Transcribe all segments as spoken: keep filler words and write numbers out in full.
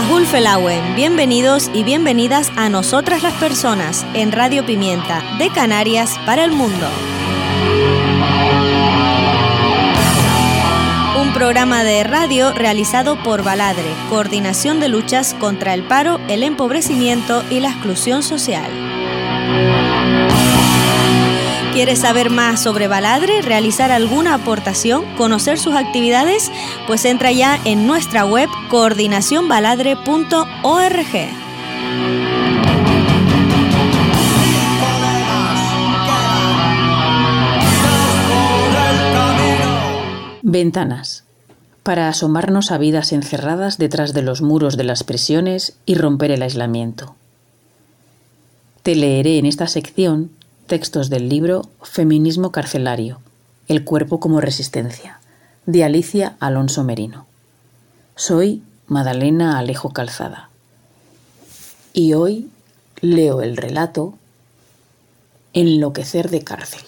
Gulfelauen, bienvenidos y bienvenidas a Nosotras las Personas en Radio Pimienta, de Canarias para el mundo. Un programa de radio realizado por Baladre, Coordinación de Luchas contra el Paro, el Empobrecimiento y la Exclusión Social. ¿Quieres saber más sobre Baladre, realizar alguna aportación, conocer sus actividades? Pues entra ya en nuestra web coordinación baladre punto org. Ventanas, para asomarnos a vidas encerradas detrás de los muros de las prisiones y romper el aislamiento. Te leeré en esta sección textos del libro Feminismo carcelario, el cuerpo como resistencia, de Alicia Alonso Merino. Soy Madalena Alejo Calzada y hoy leo el relato Enloquecer de cárcel.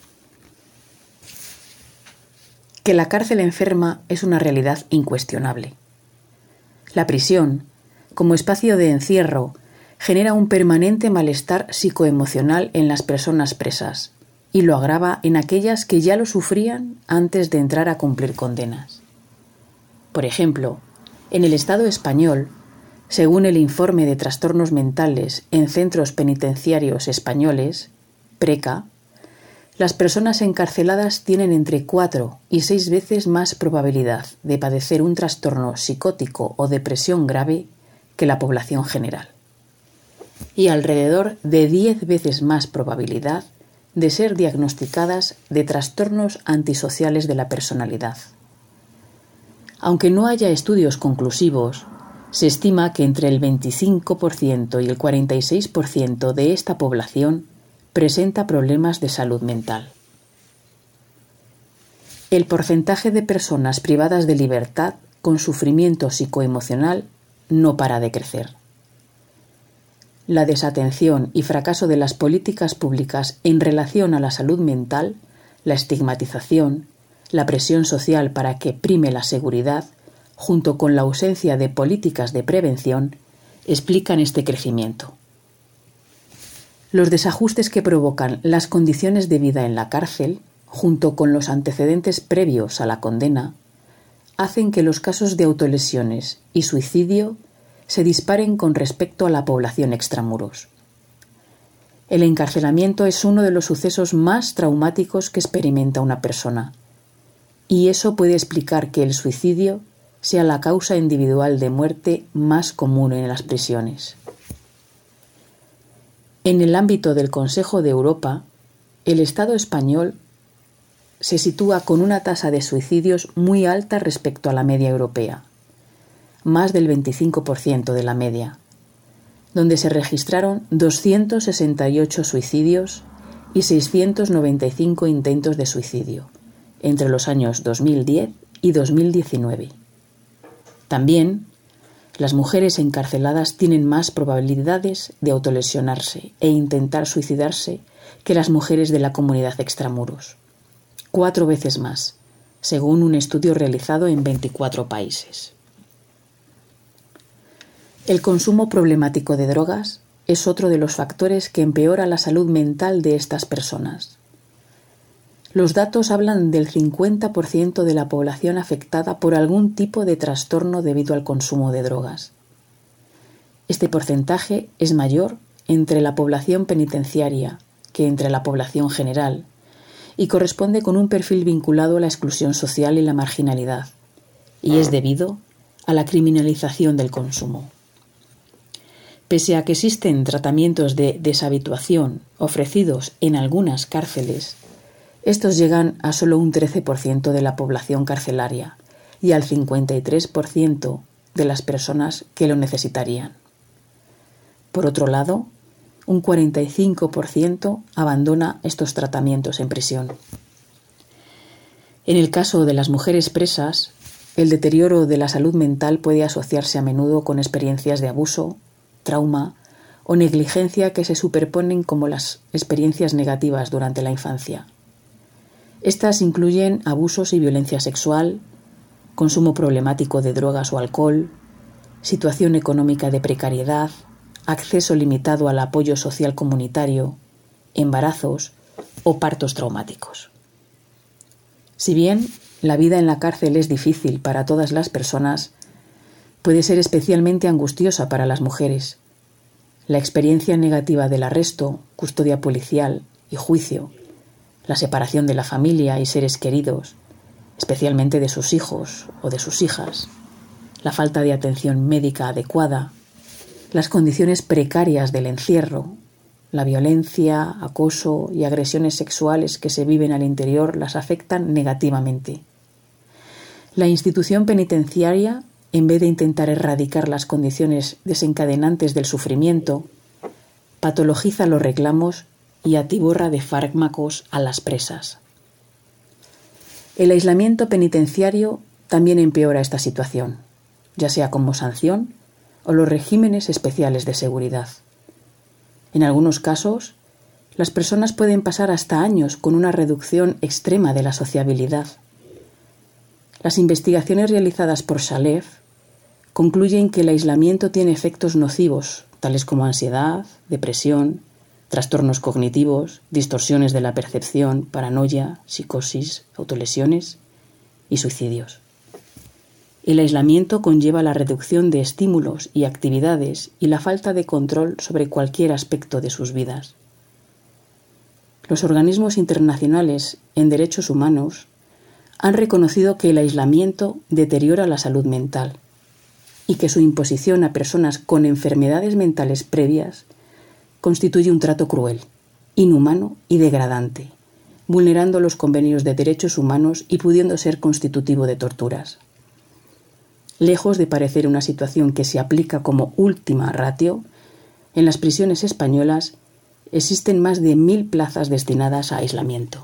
Que la cárcel enferma es una realidad incuestionable. La prisión, como espacio de encierro, genera un permanente malestar psicoemocional en las personas presas y lo agrava en aquellas que ya lo sufrían antes de entrar a cumplir condenas. Por ejemplo, en el Estado español, según el Informe de Trastornos Mentales en Centros Penitenciarios Españoles, PRECA, las personas encarceladas tienen entre cuatro y seis veces más probabilidad de padecer un trastorno psicótico o depresión grave que la población general, y alrededor de diez veces más probabilidad de ser diagnosticadas de trastornos antisociales de la personalidad. Aunque no haya estudios conclusivos, se estima que entre el veinticinco por ciento y el cuarenta y seis por ciento de esta población presenta problemas de salud mental. El porcentaje de personas privadas de libertad con sufrimiento psicoemocional no para de crecer. La desatención y fracaso de las políticas públicas en relación a la salud mental, la estigmatización, la presión social para que prime la seguridad, junto con la ausencia de políticas de prevención, explican este crecimiento. Los desajustes que provocan las condiciones de vida en la cárcel, junto con los antecedentes previos a la condena, hacen que los casos de autolesiones y suicidio se disparen con respecto a la población extramuros. El encarcelamiento es uno de los sucesos más traumáticos que experimenta una persona, y eso puede explicar que el suicidio sea la causa individual de muerte más común en las prisiones. En el ámbito del Consejo de Europa, el Estado español se sitúa con una tasa de suicidios muy alta respecto a la media europea, más del veinticinco por ciento de la media, donde se registraron doscientos sesenta y ocho suicidios y seiscientos noventa y cinco intentos de suicidio entre los años dos mil diez y dos mil diecinueve. También, las mujeres encarceladas tienen más probabilidades de autolesionarse e intentar suicidarse que las mujeres de la comunidad extramuros, cuatro veces más, según un estudio realizado en veinticuatro países. El consumo problemático de drogas es otro de los factores que empeora la salud mental de estas personas. Los datos hablan del cincuenta por ciento de la población afectada por algún tipo de trastorno debido al consumo de drogas. Este porcentaje es mayor entre la población penitenciaria que entre la población general y corresponde con un perfil vinculado a la exclusión social y la marginalidad, y es debido a la criminalización del consumo. Pese a que existen tratamientos de deshabituación ofrecidos en algunas cárceles, estos llegan a solo un trece por ciento de la población carcelaria y al cincuenta y tres por ciento de las personas que lo necesitarían. Por otro lado, un cuarenta y cinco por ciento abandona estos tratamientos en prisión. En el caso de las mujeres presas, el deterioro de la salud mental puede asociarse a menudo con experiencias de abuso, trauma o negligencia que se superponen como las experiencias negativas durante la infancia. Estas incluyen abusos y violencia sexual, consumo problemático de drogas o alcohol, situación económica de precariedad, acceso limitado al apoyo social comunitario, embarazos o partos traumáticos. Si bien la vida en la cárcel es difícil para todas las personas, puede ser especialmente angustiosa para las mujeres. La experiencia negativa del arresto, custodia policial y juicio, la separación de la familia y seres queridos, especialmente de sus hijos o de sus hijas, la falta de atención médica adecuada, las condiciones precarias del encierro, la violencia, acoso y agresiones sexuales que se viven al interior las afectan negativamente. La institución penitenciaria, en vez de intentar erradicar las condiciones desencadenantes del sufrimiento, patologiza los reclamos y atiborra de fármacos a las presas. El aislamiento penitenciario también empeora esta situación, ya sea como sanción o los regímenes especiales de seguridad. En algunos casos, las personas pueden pasar hasta años con una reducción extrema de la sociabilidad. Las investigaciones realizadas por Shalev concluyen que el aislamiento tiene efectos nocivos, tales como ansiedad, depresión, trastornos cognitivos, distorsiones de la percepción, paranoia, psicosis, autolesiones y suicidios. El aislamiento conlleva la reducción de estímulos y actividades y la falta de control sobre cualquier aspecto de sus vidas. Los organismos internacionales en derechos humanos han reconocido que el aislamiento deteriora la salud mental y que su imposición a personas con enfermedades mentales previas constituye un trato cruel, inhumano y degradante, vulnerando los convenios de derechos humanos y pudiendo ser constitutivo de torturas. Lejos de parecer una situación que se aplica como última ratio, en las prisiones españolas existen más de mil plazas destinadas a aislamiento.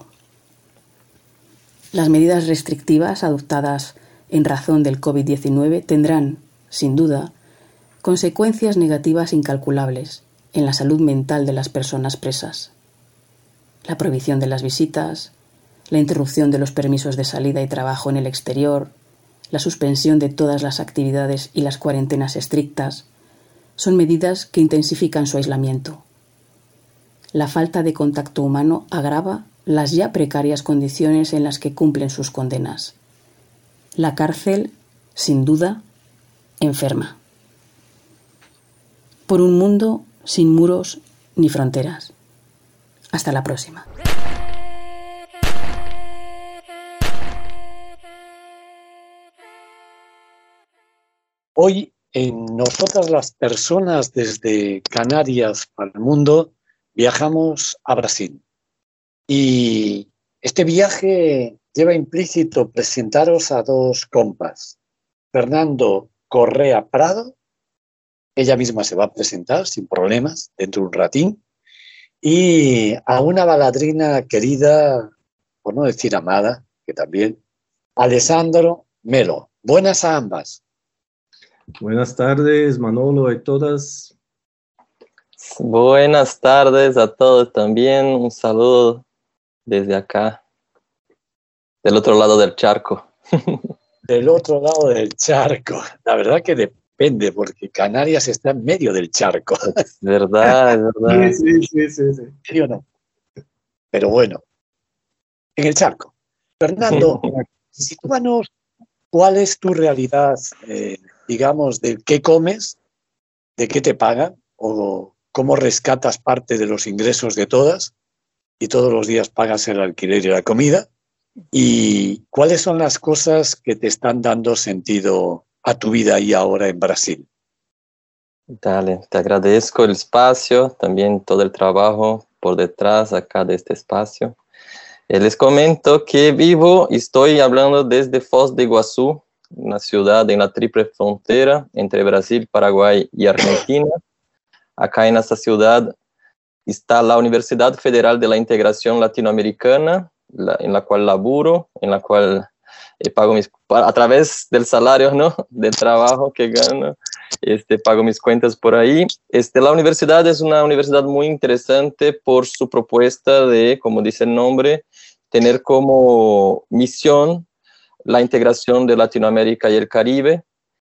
Las medidas restrictivas adoptadas en razón del COVID diecinueve tendrán, sin duda, consecuencias negativas incalculables en la salud mental de las personas presas. La prohibición de las visitas, la interrupción de los permisos de salida y trabajo en el exterior, la suspensión de todas las actividades y las cuarentenas estrictas son medidas que intensifican su aislamiento. La falta de contacto humano agrava las ya precarias condiciones en las que cumplen sus condenas. La cárcel, sin duda, enferma. Por un mundo sin muros ni fronteras. Hasta la próxima. Hoy en Nosotras las Personas desde Canarias para el mundo viajamos a Brasil. Y este viaje lleva implícito presentaros a dos compas. Fernando Correa Prado, ella misma se va a presentar sin problemas dentro de un ratín, y a una baladrina querida, por no decir amada, que también, Alessandro Melo. Buenas a ambas. Buenas tardes, Manolo y todas. Buenas tardes a todos también. Un saludo desde acá, del otro lado del charco. Del otro lado del charco. La verdad que depende, porque Canarias está en medio del charco. Es verdad, es verdad. Sí, sí, sí, sí. ¿Sí o no? Pero bueno, en el charco. Fernando, sitúanos cuál es tu realidad, eh, digamos, de qué comes, de qué te pagan, o cómo rescatas parte de los ingresos de todas y todos los días pagas el alquiler y la comida, y cuáles son las cosas que te están dando sentido a tu vida y ahora en Brasil. Dale, te agradezco el espacio, también todo el trabajo por detrás acá de este espacio. Eh, les comento que vivo y estoy hablando desde Foz de Iguazú, una ciudad en la triple frontera entre Brasil, Paraguay y Argentina. Acá en esta ciudad está la Universidad Federal de la Integración Latinoamericana, la, en la cual laburo, en la cual eh, pago mis, a través del salario, ¿no?, del trabajo que gano, este, pago mis cuentas por ahí. Este, la universidad es una universidad muy interesante por su propuesta de, como dice el nombre, tener como misión la integración de Latinoamérica y el Caribe.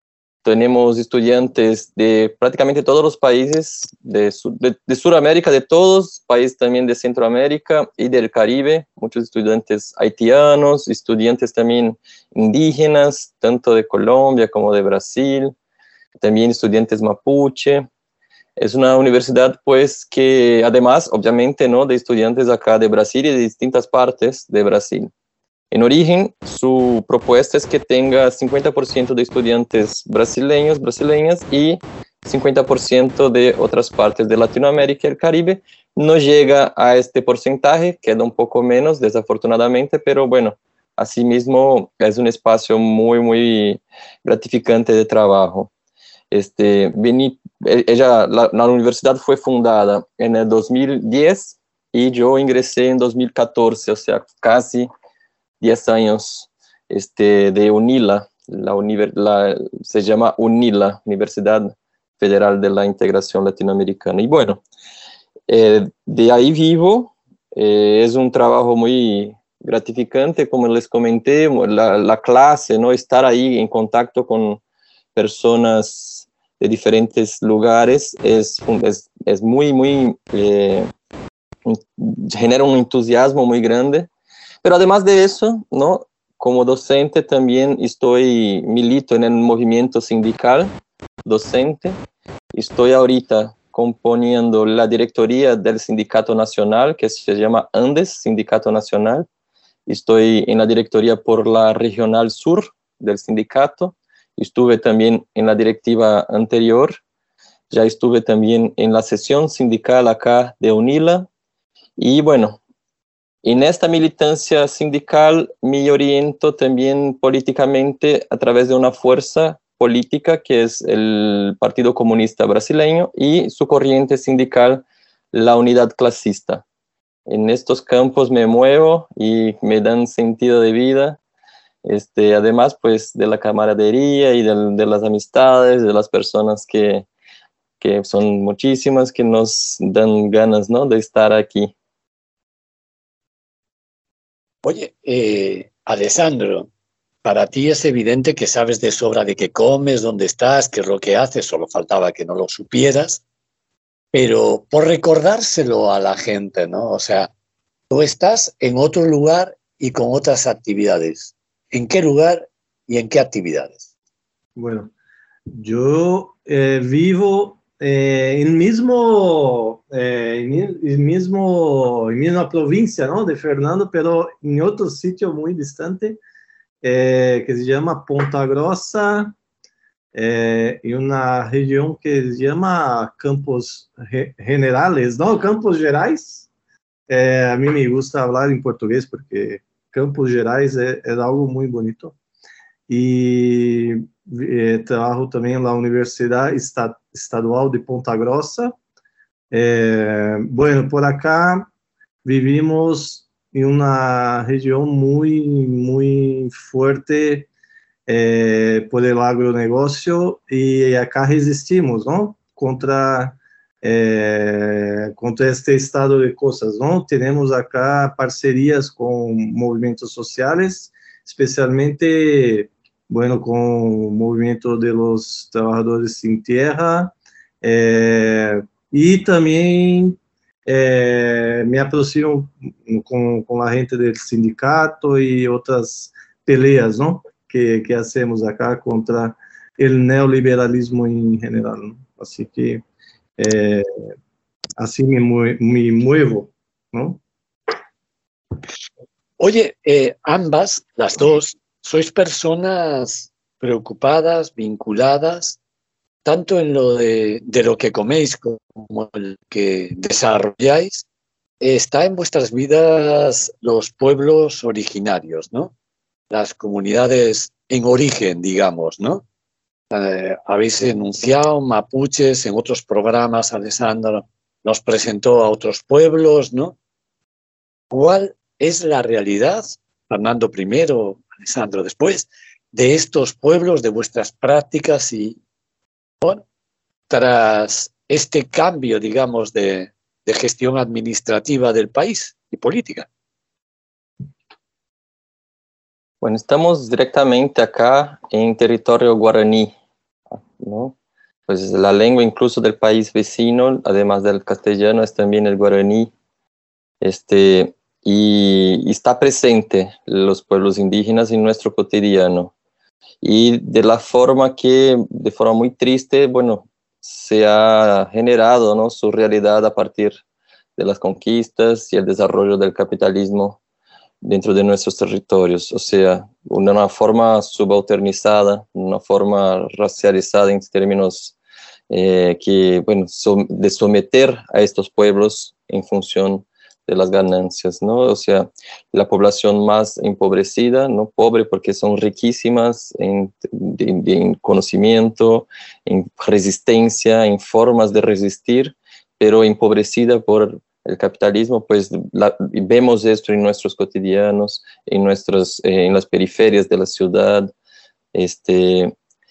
tenemos estudiantes de prácticamente todos los países de, de, de Sudamérica, de todos, países también de Centroamérica y del Caribe, muchos estudiantes haitianos, estudiantes también indígenas, tanto de Colombia como de Brasil, también estudiantes mapuche. Es una universidad, pues, que además, obviamente, ¿no?, de estudiantes acá de Brasil y de distintas partes de Brasil. En origen, su propuesta es que tenga cincuenta por ciento de estudiantes brasileños, brasileñas y cincuenta por ciento de otras partes de Latinoamérica y el Caribe. No llega a este porcentaje, queda un poco menos, desafortunadamente, pero bueno, asimismo es un espacio muy, muy gratificante de trabajo. Este, vení, ella, la, la universidad fue fundada en el dos mil diez y yo ingresé en dos mil catorce, o sea, casi diez años este, de UNILA, la, la, se llama UNILA, Universidad Federal de la Integración Latinoamericana. Y bueno, eh, de ahí vivo, eh, es un trabajo muy gratificante, como les comenté, la, la clase, ¿no?, estar ahí en contacto con personas de diferentes lugares, es, es, es muy, muy, eh, genera un entusiasmo muy grande. Pero además de eso, ¿no?, como docente también estoy, milito en el movimiento sindical docente. Estoy ahorita componiendo la directoría del Sindicato Nacional, que se llama Andes, Sindicato Nacional. Estoy en la directoría por la Regional Sur del sindicato. Estuve también en la directiva anterior. Ya estuve también en la sesión sindical acá de UNILA. Y bueno, en esta militancia sindical me oriento también políticamente a través de una fuerza política que es el Partido Comunista Brasileño y su corriente sindical, la Unidad Clasista. En estos campos me muevo y me dan sentido de vida. Este, además, pues, de la camaradería y de, de las amistades, de las personas que, que son muchísimas, que nos dan ganas, ¿no?, de estar aquí. Oye, eh, Alessandro, para ti es evidente que sabes de sobra de qué comes, dónde estás, qué es lo que haces, solo faltaba que no lo supieras, pero por recordárselo a la gente, ¿no? O sea, tú estás en otro lugar y con otras actividades. ¿En qué lugar y en qué actividades? Bueno, yo eh, vivo eh, en mismo, eh, en, en mismo, en misma provincia, ¿no?, de Fernando, pero en otro sitio muy distante, eh, que se llama Ponta Grossa, eh, y una región que se llama Campos Generales, ¿no?, Campos Gerais. Eh, a mí me gusta hablar en portugués porque Campos Gerais es, es algo muy bonito. Y eh, trabajo también en la Universidad Estadual de Ponta Grossa. Eh, bueno, por acá vivimos en una región muy, muy fuerte eh, por el agronegocio y acá resistimos, ¿no?, contra, eh, contra este estado de cosas, ¿no? Tenemos acá parcerías con movimientos sociales, especialmente, bueno, con el movimiento de los trabajadores sin tierra, eh, y también eh, me aproximo con, con la gente del sindicato y otras peleas, ¿no?, que, que hacemos acá contra el neoliberalismo en general, ¿no? Así que eh, así me, mue me muevo, ¿no? Oye, eh, ambas, las dos, sois personas preocupadas, vinculadas, tanto en lo de, de lo que coméis como el que desarrolláis. Está en vuestras vidas los pueblos originarios, ¿no? Las comunidades en origen, digamos, ¿no? Eh, habéis enunciado mapuches en otros programas, Alessandro nos presentó a otros pueblos, ¿no? ¿Cuál es la realidad, Fernando primero, Alessandro después, de estos pueblos, de vuestras prácticas y, bueno, tras este cambio, digamos, de, de gestión administrativa del país y política? Bueno, estamos directamente acá en territorio guaraní, ¿no? Pues la lengua incluso del país vecino, además del castellano, es también el guaraní. Este, y, y está presente los pueblos indígenas en nuestro cotidiano. Y de la forma que, de forma muy triste, bueno, se ha generado, ¿no?, su realidad a partir de las conquistas y el desarrollo del capitalismo dentro de nuestros territorios. O sea, una, una forma subalternizada, una forma racializada en términos eh, que, bueno, som, de someter a estos pueblos en función de las ganancias, ¿no? O sea, la población más empobrecida, no pobre porque son riquísimas en, en, en conocimiento, en resistencia, en formas de resistir, pero empobrecida por el capitalismo, pues la, vemos esto en nuestros cotidianos, en, nuestros, eh, en las periferias de la ciudad. Este,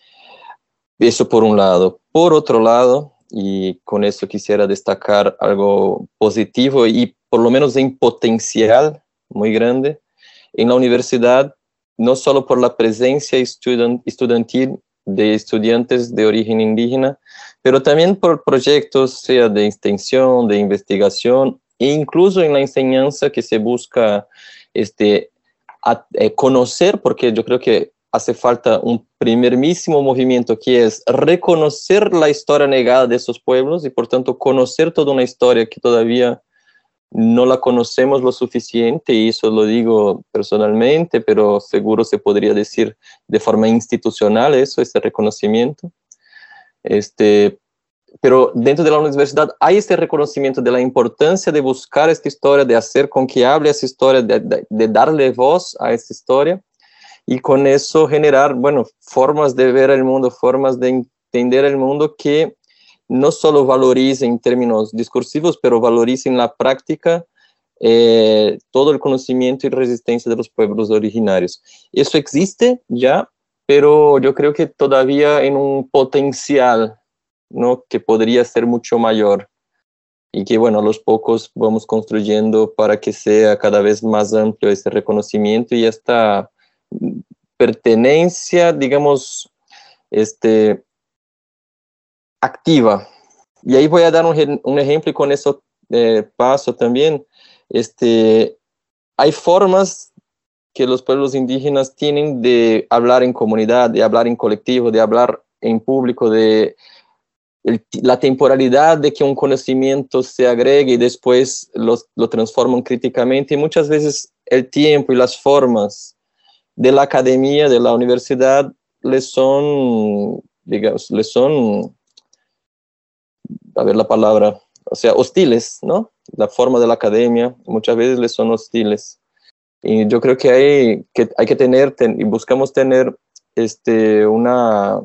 eso por un lado. Por otro lado, y con esto quisiera destacar algo positivo y por lo menos en potencial muy grande, en la universidad, no solo por la presencia estudant, estudiantil de estudiantes de origen indígena, pero también por proyectos, sea de extensión, de investigación, e incluso en la enseñanza que se busca este, a, eh, conocer, porque yo creo que hace falta un primerísimo movimiento que es reconocer la historia negada de esos pueblos y por tanto conocer toda una historia que todavía no la conocemos lo suficiente, y eso lo digo personalmente, pero seguro se podría decir de forma institucional eso, ese reconocimiento. Este, pero dentro de la universidad hay este reconocimiento de la importancia de buscar esta historia, de hacer con que hable esa historia, de, de, de darle voz a esta historia, y con eso generar, bueno, formas de ver el mundo, formas de entender el mundo que no solo valoricen en términos discursivos, pero valoricen en la práctica eh, todo el conocimiento y resistencia de los pueblos originarios. Eso existe ya, pero yo creo que todavía en un potencial, ¿no?, que podría ser mucho mayor, y que, bueno, a los pocos vamos construyendo para que sea cada vez más amplio este reconocimiento y esta pertenencia, digamos, este, activa. Y ahí voy a dar un, un ejemplo y con eso eh, paso también. Este, hay formas que los pueblos indígenas tienen de hablar en comunidad, de hablar en colectivo, de hablar en público, de el, la temporalidad de que un conocimiento se agregue y después los, lo transforman críticamente, y muchas veces el tiempo y las formas de la academia, de la universidad, les son, digamos, les son, a ver la palabra, o sea, hostiles, ¿no? La forma de la academia muchas veces les son hostiles. Y yo creo que hay que, hay que tener, ten, y buscamos tener este, una,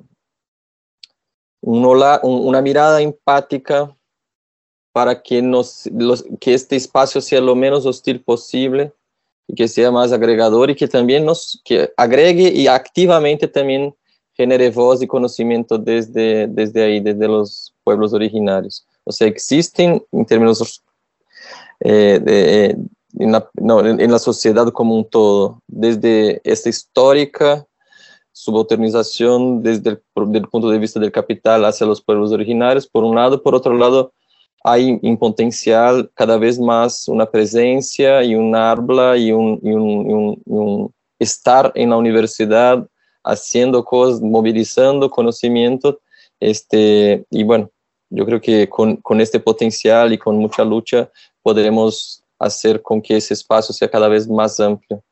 un hola, un, una mirada empática para que, nos, los, que este espacio sea lo menos hostil posible y que sea más agregador, y que también nos que agregue y activamente también genere voz y conocimiento desde, desde ahí, desde los pueblos originarios. O sea, existen en términos eh, de, en, la, no, en, en la sociedad como un todo, desde esta histórica subalternización desde el, desde el punto de vista del capital hacia los pueblos originarios, por un lado. Por otro lado, hay en potencial cada vez más una presencia y un habla y un, y un, y un, y un estar en la universidad haciendo cosas, movilizando conocimiento, este, y bueno, yo creo que con, con este potencial y con mucha lucha podremos hacer con que ese espacio sea cada vez más amplio.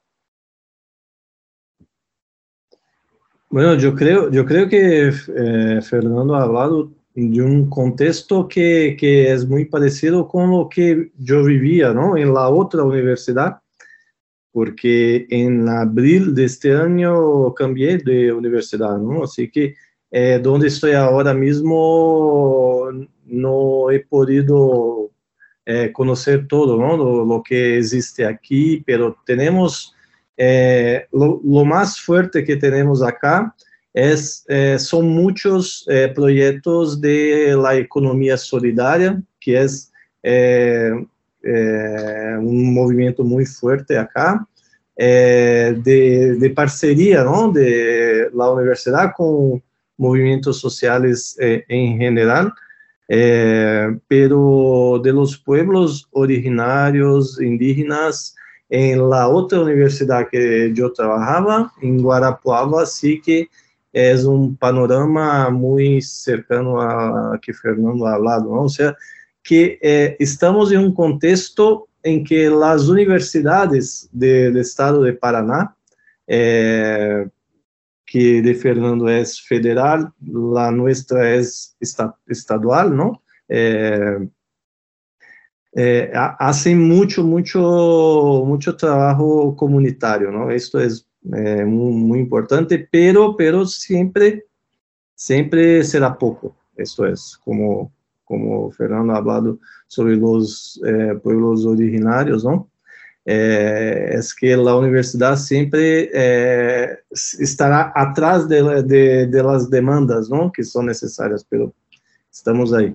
Bueno, yo creo, yo creo que eh, Fernando ha hablado de un contexto que, que es muy parecido con lo que yo vivía, ¿no?, en la otra universidad, porque en abril de este año cambié de universidad, ¿no? Así que eh, donde estoy ahora mismo no he podido eh, conocer todo, ¿no?, lo, lo que existe aquí, pero tenemos... Eh, lo, lo más fuerte que tenemos acá es, eh, son muchos eh, proyectos de la economía solidaria, que es eh, eh, un movimiento muy fuerte acá, eh, de, de parcería, ¿no?, de la universidad con, movimientos sociales eh, en general, eh, pero de los pueblos originarios, indígenas, en la otra universidad que yo trabajaba, en Guarapuava, sí que es un panorama muy cercano a que Fernando ha hablado, ¿no? O sea, que eh, estamos en un contexto en que las universidades del estado de Paraná, eh, que de Fernando es federal, la nuestra es estadual, ¿no? Eh, eh, hacen mucho, mucho, mucho trabajo comunitario, ¿no? Esto es eh, muy, muy importante, pero, pero siempre, siempre será poco. Esto es, como, como Fernando ha hablado sobre los eh, pueblos originarios, ¿no? Eh, es que la universidad siempre eh, estará atrás de, de, de las demandas, ¿no? Que son necesarias, pero estamos ahí.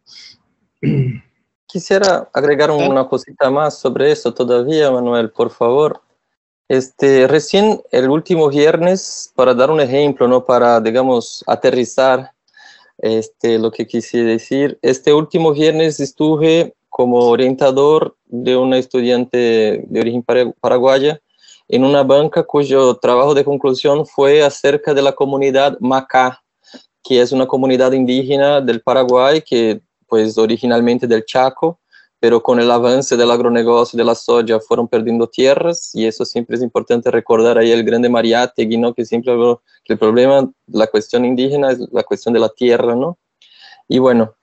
Quisiera agregar una cosita más sobre eso todavía, Manuel, por favor. Este, recién el último viernes, para dar un ejemplo, ¿no? Para, digamos, aterrizar este, lo que quise decir, este último viernes estuve como orientador de una estudiante de origen paraguaya en una banca cuyo trabajo de conclusión fue acerca de la comunidad Macá, que es una comunidad indígena del Paraguay que pues originalmente del Chaco, pero con el avance del agronegocio y de la soja fueron perdiendo tierras, y eso siempre es importante recordar ahí el grande Mariátegui, ¿no? Que siempre habló que el problema, la cuestión indígena es la cuestión de la tierra, ¿no? Y bueno,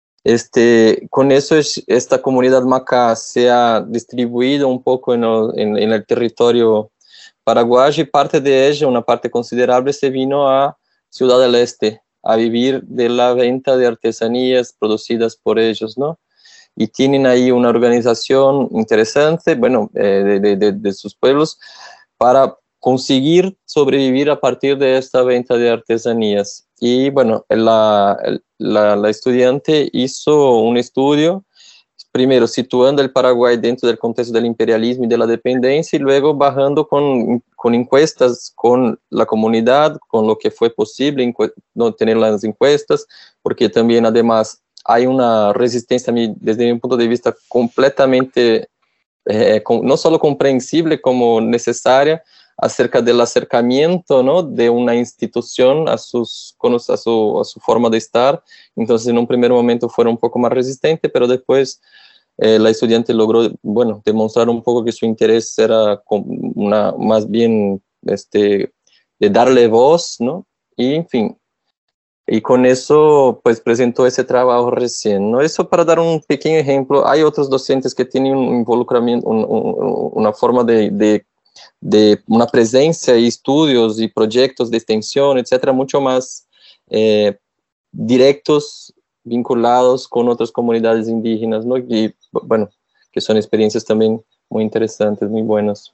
este, con eso es, esta comunidad Macá se ha distribuido un poco en el, en, en el territorio paraguayo, y parte de ella, una parte considerable, se vino a Ciudad del Este, a vivir de la venta de artesanías producidas por ellos, ¿no? Y tienen ahí una organización interesante, bueno, eh, de, de, de sus pueblos, para conseguir sobrevivir a partir de esta venta de artesanías. Y bueno, la, la, la estudiante hizo un estudio, primero situando el Paraguay dentro del contexto del imperialismo y de la dependencia, y luego bajando con, con encuestas con la comunidad, con lo que fue posible no tener las encuestas, porque también además hay una resistencia, desde mi punto de vista, completamente, eh, con, no solo comprensible como necesaria, acerca del acercamiento, ¿no? De una institución a, sus, a, su, a su forma de estar. Entonces, en un primer momento fueron un poco más resistentes, pero después eh, la estudiante logró, bueno, demostrar un poco que su interés era una, más bien este, de darle voz, ¿no? Y, en fin, y con eso, pues, presentó ese trabajo recién, ¿no? Eso para dar un pequeño ejemplo. Hay otros docentes que tienen un involucramiento, un, un, una forma de, de de una presencia y estudios y proyectos de extensión, etcétera, mucho más eh, directos, vinculados con otras comunidades indígenas, ¿no? Y, bueno, que son experiencias también muy interesantes, muy buenas.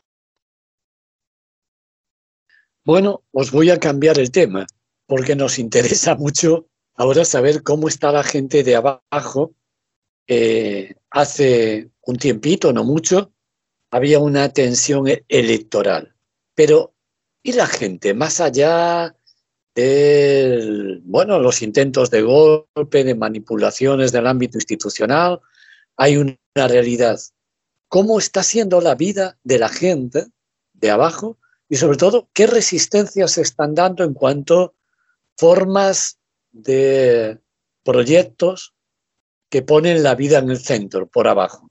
Bueno, os voy a cambiar el tema, porque nos interesa mucho ahora saber cómo está la gente de abajo. Eh, hace un tiempito, no mucho, había una tensión electoral. Pero, ¿y la gente más allá de, bueno, los intentos de golpe, de manipulaciones del ámbito institucional? Hay una realidad. ¿Cómo está siendo la vida de la gente de abajo? Y sobre todo, ¿qué resistencias se están dando en cuanto a formas de proyectos que ponen la vida en el centro, por abajo?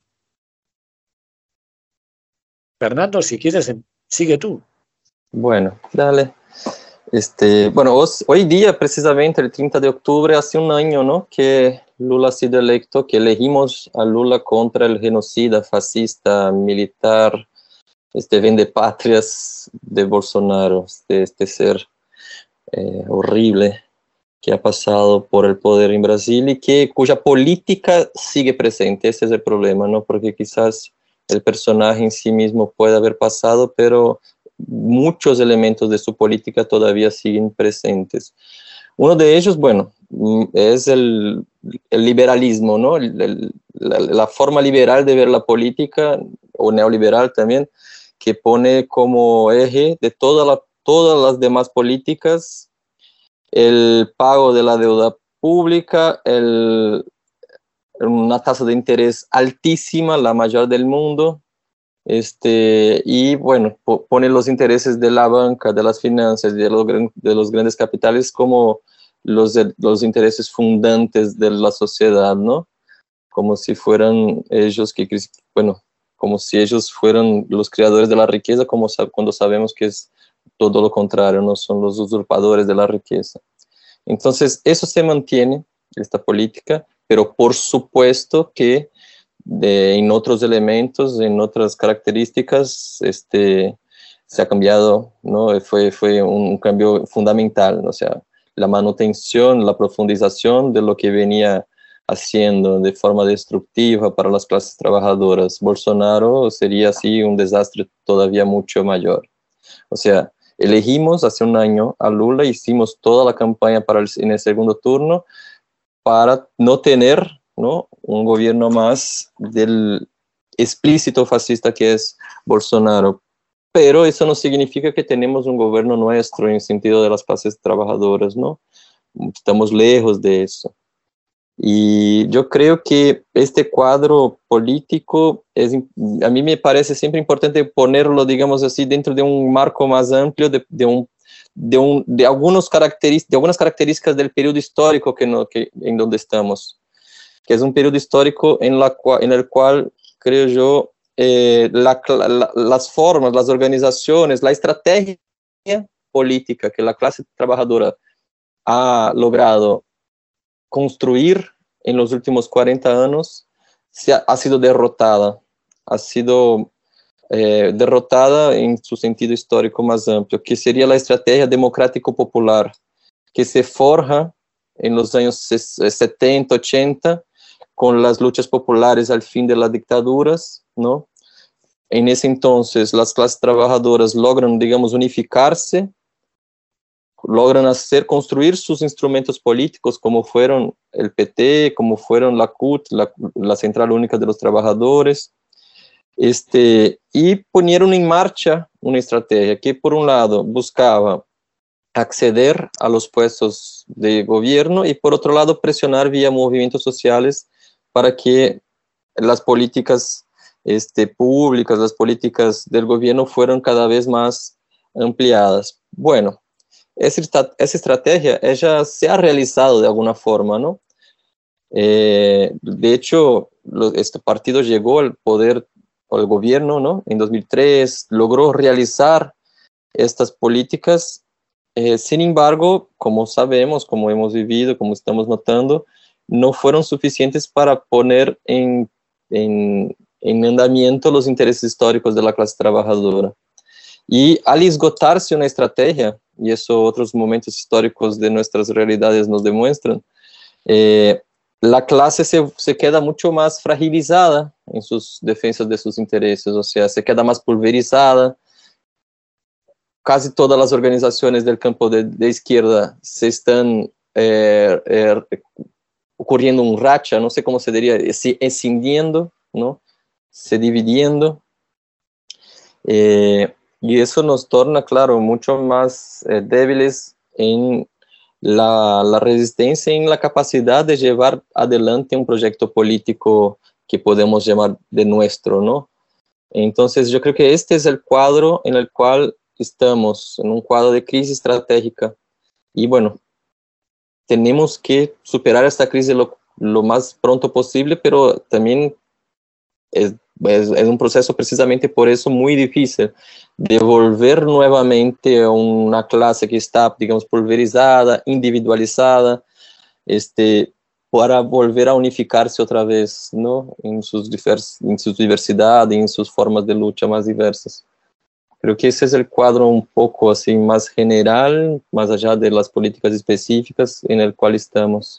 Fernando, si quieres, sigue tú. Bueno, dale. Este, bueno, os, hoy día, precisamente el treinta de octubre, hace un año, ¿no? Que Lula ha sido electo, que elegimos a Lula contra el genocida, fascista, militar, este vendepatrias de Bolsonaro, este, este ser eh, horrible que ha pasado por el poder en Brasil y que, cuya política sigue presente. Ese es el problema, ¿no? Porque quizás el personaje en sí mismo puede haber pasado, pero muchos elementos de su política todavía siguen presentes. Uno de ellos, bueno, es el, el liberalismo, ¿no? El, el, la, la forma liberal de ver la política, o neoliberal también, que pone como eje de toda la, todas las demás políticas el pago de la deuda pública, el, una tasa de interés altísima, la mayor del mundo, este, y bueno, pone los intereses de la banca, de las finanzas, de los, de los grandes capitales como los, los intereses fundantes de la sociedad, ¿no? Como si fueran ellos que, bueno, como si ellos fueran los creadores de la riqueza, como cuando sabemos que es todo lo contrario, no son los usurpadores de la riqueza. Entonces, eso se mantiene, esta política, pero por supuesto que de, en otros elementos, en otras características, este, se ha cambiado, ¿no? Fue, fue un cambio fundamental, ¿no? O sea, la manutención, la profundización de lo que venía haciendo de forma destructiva para las clases trabajadoras. Bolsonaro sería así un desastre todavía mucho mayor. O sea, elegimos hace un año a Lula, hicimos toda la campaña para el, en el segundo turno para no tener, ¿no?, un gobierno más del explícito fascista que es Bolsonaro. Pero eso no significa que tenemos un gobierno nuestro en el sentido de las clases trabajadoras, ¿no? Estamos lejos de eso. Y yo creo que este cuadro político, es, a mí me parece siempre importante ponerlo, digamos así, dentro de un marco más amplio, de, de, un, de, un, de, algunos características, de algunas características del periodo histórico que no, que, en donde estamos, que es un periodo histórico en, la cual, en el cual, creo yo, eh, la, la, las formas, las organizaciones, la estrategia política que la clase trabajadora ha logrado construir en los últimos cuarenta años se ha, ha sido derrotada, ha sido eh, derrotada en su sentido histórico más amplio, que sería la estrategia democrático-popular, que se forja en los años setenta, ochenta, con las luchas populares al fin de las dictaduras, ¿no? En ese entonces las clases trabajadoras logran, digamos, unificarse, logran hacer, construir sus instrumentos políticos, como fueron el P T, como fueron la C U T, la, la Central Única de los Trabajadores, este, y ponieron en marcha una estrategia que, por un lado, buscaba acceder a los puestos de gobierno y, por otro lado, presionar vía movimientos sociales para que las políticas este, públicas, las políticas del gobierno fueran cada vez más ampliadas. Bueno, Esa, esa estrategia ella se ha realizado de alguna forma, ¿no? Eh, de hecho, lo, este partido llegó al poder, al gobierno, ¿no?, en dos mil tres, logró realizar estas políticas, eh, sin embargo, como sabemos, como hemos vivido, como estamos notando, no fueron suficientes para poner en, en, en andamiento los intereses históricos de la clase trabajadora. Y al esgotarse una estrategia, y eso otros momentos históricos de nuestras realidades nos demuestran, eh, la clase se, se queda mucho más fragilizada en sus defensas de sus intereses, o sea, se queda más pulverizada. Casi todas las organizaciones del campo de, de izquierda se están eh, eh, ocurriendo un racha, no sé cómo se diría, se escindiendo, ¿no?, se dividiendo. Eh, Y eso nos torna, claro, mucho más eh, débiles en la, la resistencia, en la capacidad de llevar adelante un proyecto político que podemos llamar de nuestro, ¿no? Entonces, yo creo que este es el cuadro en el cual estamos, en un cuadro de crisis estratégica. Y bueno, tenemos que superar esta crisis lo, lo más pronto posible, pero también es Es, es un proceso precisamente por eso muy difícil, de volver nuevamente a una clase que está, digamos, pulverizada, individualizada, este, para volver a unificarse otra vez, ¿no?, en sus, divers, en su diversidad y en sus formas de lucha más diversas. Creo que ese es el cuadro un poco así más general, más allá de las políticas específicas en el cual estamos.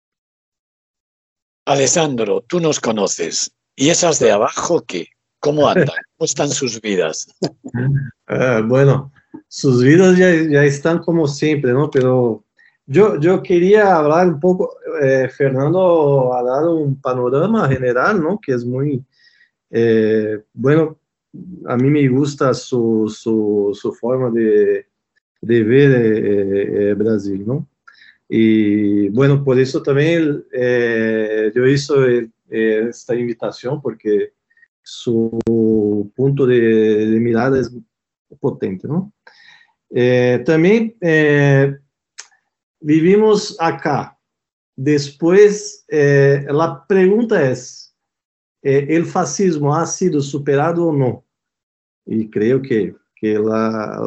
Alessandro, tú nos conoces. ¿Y esas de abajo qué? ¿Cómo andan? ¿Cómo están sus vidas? Uh, bueno, sus vidas ya, ya están como siempre, ¿no? Pero yo, yo quería hablar un poco, eh, Fernando ha dado un panorama general, ¿no?, que es muy, eh, bueno, a mí me gusta su, su, su forma de, de ver eh, eh, Brasil, ¿no? Y bueno, por eso también eh, yo hice eh, esta invitación, porque su punto de, de mirada es potente, ¿no? Eh, también eh, vivimos acá. Después, eh, la pregunta es, eh, ¿el fascismo ha sido superado o no? Y creo que, que la,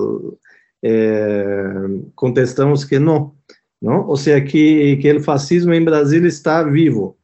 eh, contestamos que no, ¿no? O sea, que, que el fascismo en Brasil está vivo.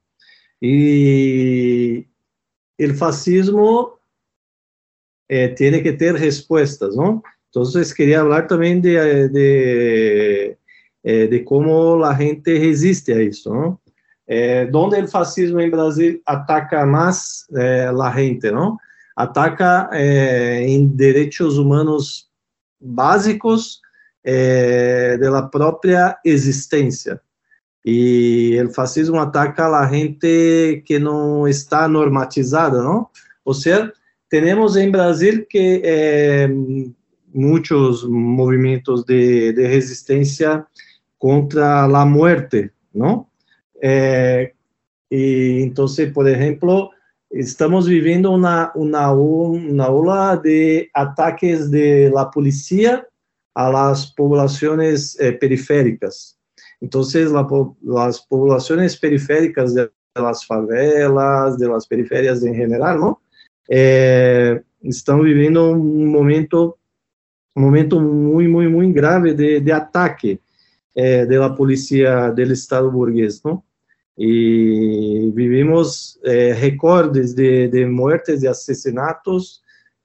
Y el fascismo eh, tiene que tener respuestas, ¿no? Entonces, quería hablar también de, de, de cómo la gente resiste a eso, ¿no? Eh, donde el fascismo en Brasil ataca más eh, la gente, ¿no? Ataca eh, en derechos humanos básicos eh, de la propia existencia. Y el fascismo ataca a la gente que no está normatizada, ¿no? O sea, tenemos en Brasil que eh, muchos movimientos de, de resistencia contra la muerte, ¿no? Eh, y entonces, por ejemplo, estamos viviendo una, una, una ola de ataques de la policía a las poblaciones eh, periféricas. Entonces, la, las poblaciones periféricas de las favelas, de las periferias en general, ¿no? Eh, están viviendo un momento, un momento muy, muy, muy grave de, de ataque eh, de la policía del Estado burgués, ¿no? Y vivimos eh, recordes de, de muertes, de asesinatos.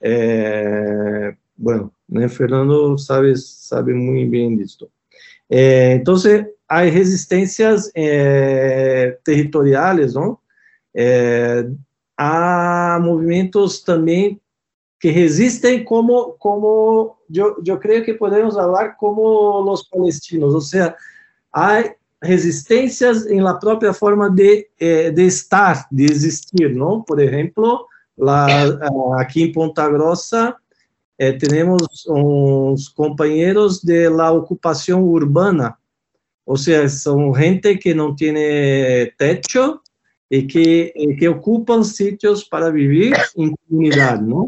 Eh, bueno, né, Fernando sabe, sabe muy bien de esto. Eh, entonces, hay resistencias eh, territoriales, ¿no? Eh, há movimientos também que resistem como, como eu, eu creio que podemos falar como os palestinos, ou seja, há resistências em la própria forma de, de estar, de existir, não? Por exemplo, lá, aqui em Ponta Grossa, eh, temos uns companheiros de la ocupação urbana, ou seja, são gente que não tem techo, e que, que ocupam sítios para viver em comunidade, não?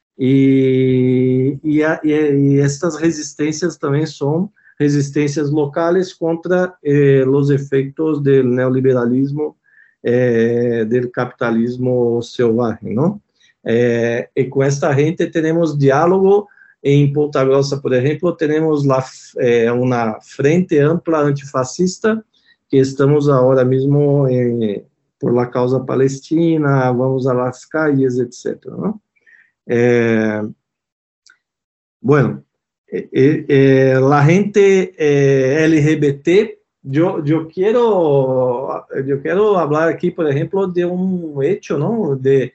E, e, a, e estas resistências também são resistências locais contra eh, os efeitos do neoliberalismo, eh, do capitalismo selvagem, não? Eh, e com esta gente temos diálogo. Em Ponta Grossa, por exemplo, temos lá eh, uma frente ampla antifascista, que estamos agora mesmo em por la causa palestina, vamos a las calles, etcétera, ¿no? Eh, bueno, eh, eh, la gente eh, L G B T, yo, yo, quiero, yo quiero hablar aquí, por ejemplo, de un hecho, ¿no? De,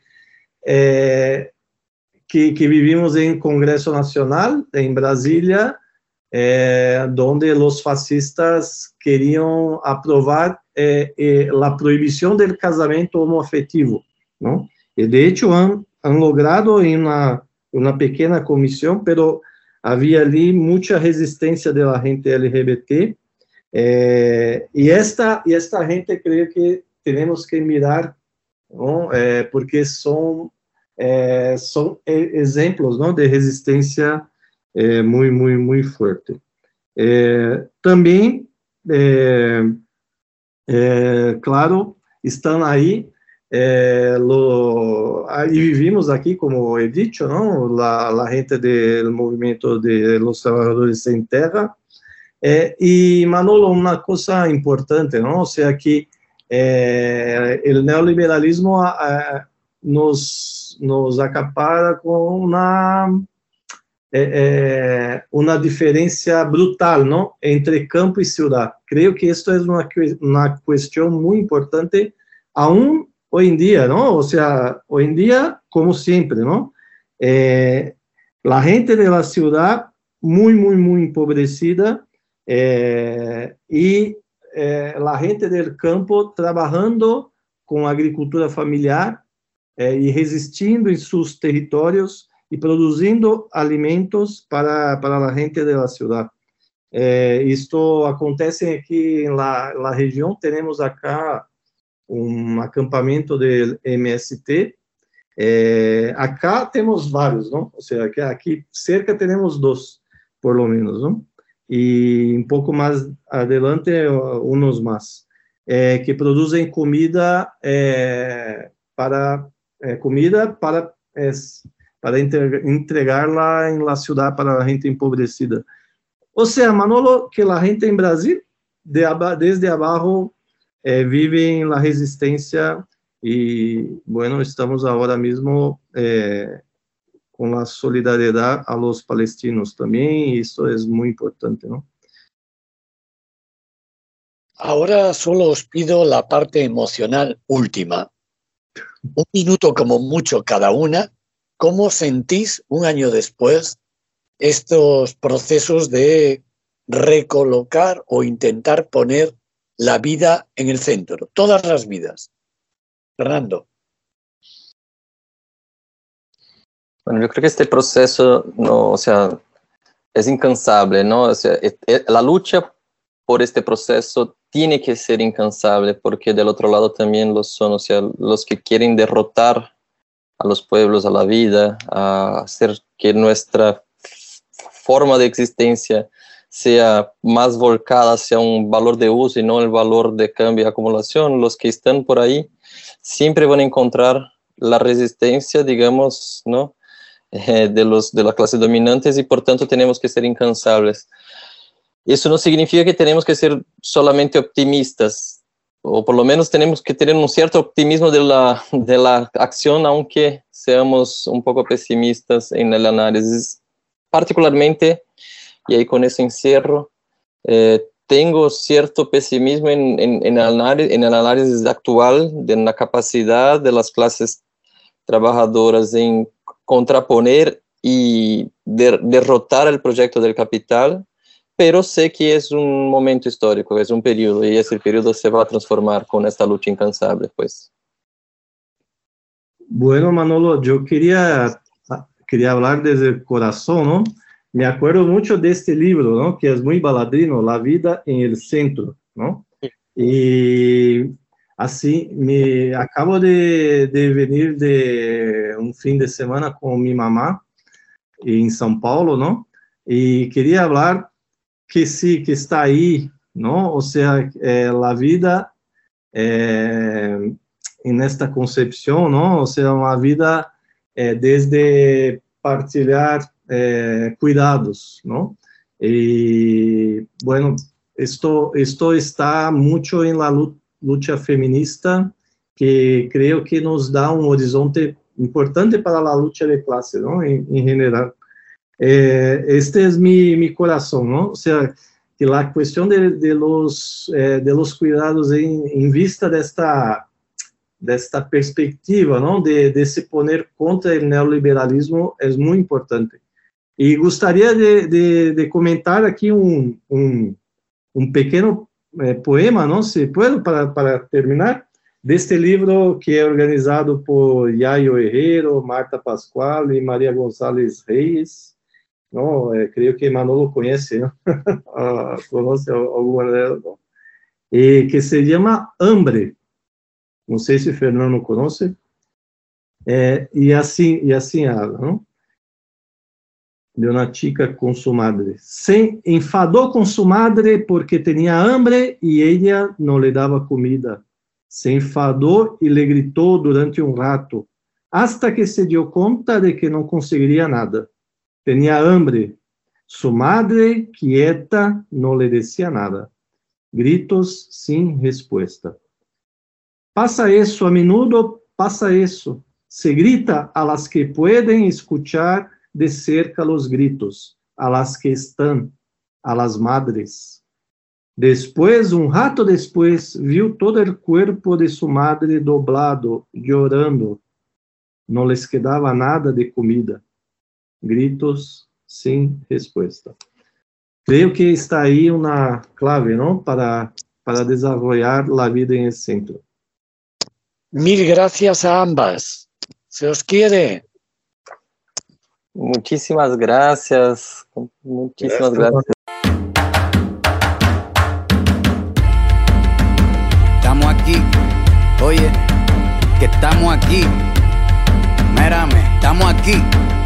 eh, que, que vivimos en Congreso Nacional, en Brasilia, eh, donde los fascistas querían aprobar eh, eh, la prohibición del casamiento homoafectivo, ¿no? Y de hecho han, han logrado en una, una pequeña comisión, pero había allí mucha resistencia de la gente L G B T, eh, y, esta, y esta gente creo que tenemos que mirar, ¿no? Eh, porque son, eh, son ejemplos, ¿no? De resistencia Eh, muy, muy, muy fuerte. Eh, también, eh, eh, claro, están ahí, eh, lo, ahí vivimos aquí, como he dicho, ¿no? La, la gente del movimiento de los trabajadores en tierra. Eh, y Manolo, una cosa importante, ¿no? O sea que eh, el neoliberalismo eh, nos, nos acapara con una... É, é uma diferença brutal, não, entre campo e cidade. Creio que isso é uma uma questão muito importante, aún hoje em dia, não? Ou seja, hoje em dia, como sempre, não? É, a gente da cidade muito, muito, muito empobrecida é, e é, a gente do campo trabalhando com agricultura familiar é, e resistindo em seus territórios e produzindo alimentos para, para a gente da cidade. É, isto acontece aqui na, na região, temos acá um acampamento do M S T, é, acá temos vários, não? Ou seja, aqui, aqui cerca temos dois, por lo menos, não? E um pouco mais adelante, uns mais, é, que produzem comida é, para é, comida para é, para entregar-la em la cidade para a gente empobrecida. Ou seja, Manolo, que a gente em Brasil, de, desde abaixo, eh, vive em la resistência e, bueno, estamos agora mesmo eh, com a solidariedade a los palestinos também, e isso é muito importante, não? Ahora solo os pido la parte emocional última. Un minuto como mucho cada una. ¿Cómo sentís un año después estos procesos de recolocar o intentar poner la vida en el centro, todas las vidas? Fernando. Bueno, yo creo que este proceso, no, o sea, es incansable, ¿no? O sea, es, es, la lucha por este proceso tiene que ser incansable, porque del otro lado también los son, o sea, los que quieren derrotar a los pueblos, a la vida, a hacer que nuestra forma de existencia sea más volcada hacia un valor de uso y no el valor de cambio y acumulación. Los que están por ahí siempre van a encontrar la resistencia, digamos, ¿no? Eh, de, los, de las clases dominantes, y por tanto tenemos que ser incansables. Eso no significa que tenemos que ser solamente optimistas, o por lo menos tenemos que tener un cierto optimismo de la, de la acción, aunque seamos un poco pesimistas en el análisis. Particularmente, y ahí con eso encierro, eh, tengo cierto pesimismo en, en, en, el análisis, en el análisis actual de la capacidad de las clases trabajadoras en contraponer y de, derrotar el proyecto del capital, pero sé que es un momento histórico, es un periodo, y ese periodo se va a transformar con esta lucha incansable, pues. Bueno, Manolo, yo quería, quería hablar desde el corazón, ¿no? Me acuerdo mucho de este libro, ¿no? Que es muy baladrino, La vida en el centro, ¿no? Y así, me acabo de, de venir de un fin de semana con mi mamá en São Paulo, ¿no? Y quería hablar que sí, que está ahí, ¿no? O sea, eh, la vida eh, en esta concepción, ¿no? O sea, una vida eh, desde partilhar eh, cuidados, ¿no? Y bueno, esto, esto está mucho en la lucha feminista, que creo que nos da un horizonte importante para la lucha de clase, ¿no? En, en general. Eh, este es mi, mi corazón, ¿no? O sea, que la cuestión de, de, los, eh, de los cuidados en, en vista de esta, de esta perspectiva, ¿no? De, de se poner contra el neoliberalismo es muy importante. Y gustaría de, de, de comentar aquí un, un, un pequeño eh, poema, ¿no? Si puedo, para, para terminar, de este libro que es organizado por Yayo Herrero, Marta Pascual y María González Reyes. No, eh, creo que Manolo conoce, ¿no? uh, conoce alguna de ellas, ¿no? Eh, que se llama Hambre. No sé si Fernando conoce. Eh, y así, y así habla, ¿no? De una chica con su madre. Se enfadó con su madre porque tenía hambre y ella no le daba comida. Se enfadó y le gritó durante un rato, hasta que se dio cuenta de que no conseguiría nada. Tenía hambre. Su madre, quieta, no le decía nada. Gritos sin respuesta. Pasa eso a menudo, pasa eso. Se grita a las que pueden escuchar de cerca los gritos, a las que están, a las madres. Después, un rato después, vio todo el cuerpo de su madre doblado, llorando. No les quedaba nada de comida. Gritos sin respuesta. Creo que está ahí una clave, ¿no? Para, para desarrollar la vida en el centro. Mil gracias a ambas. Se os quiere. Muchísimas gracias. Muchísimas gracias. Oye, que estamos aquí. Mírame, estamos aquí.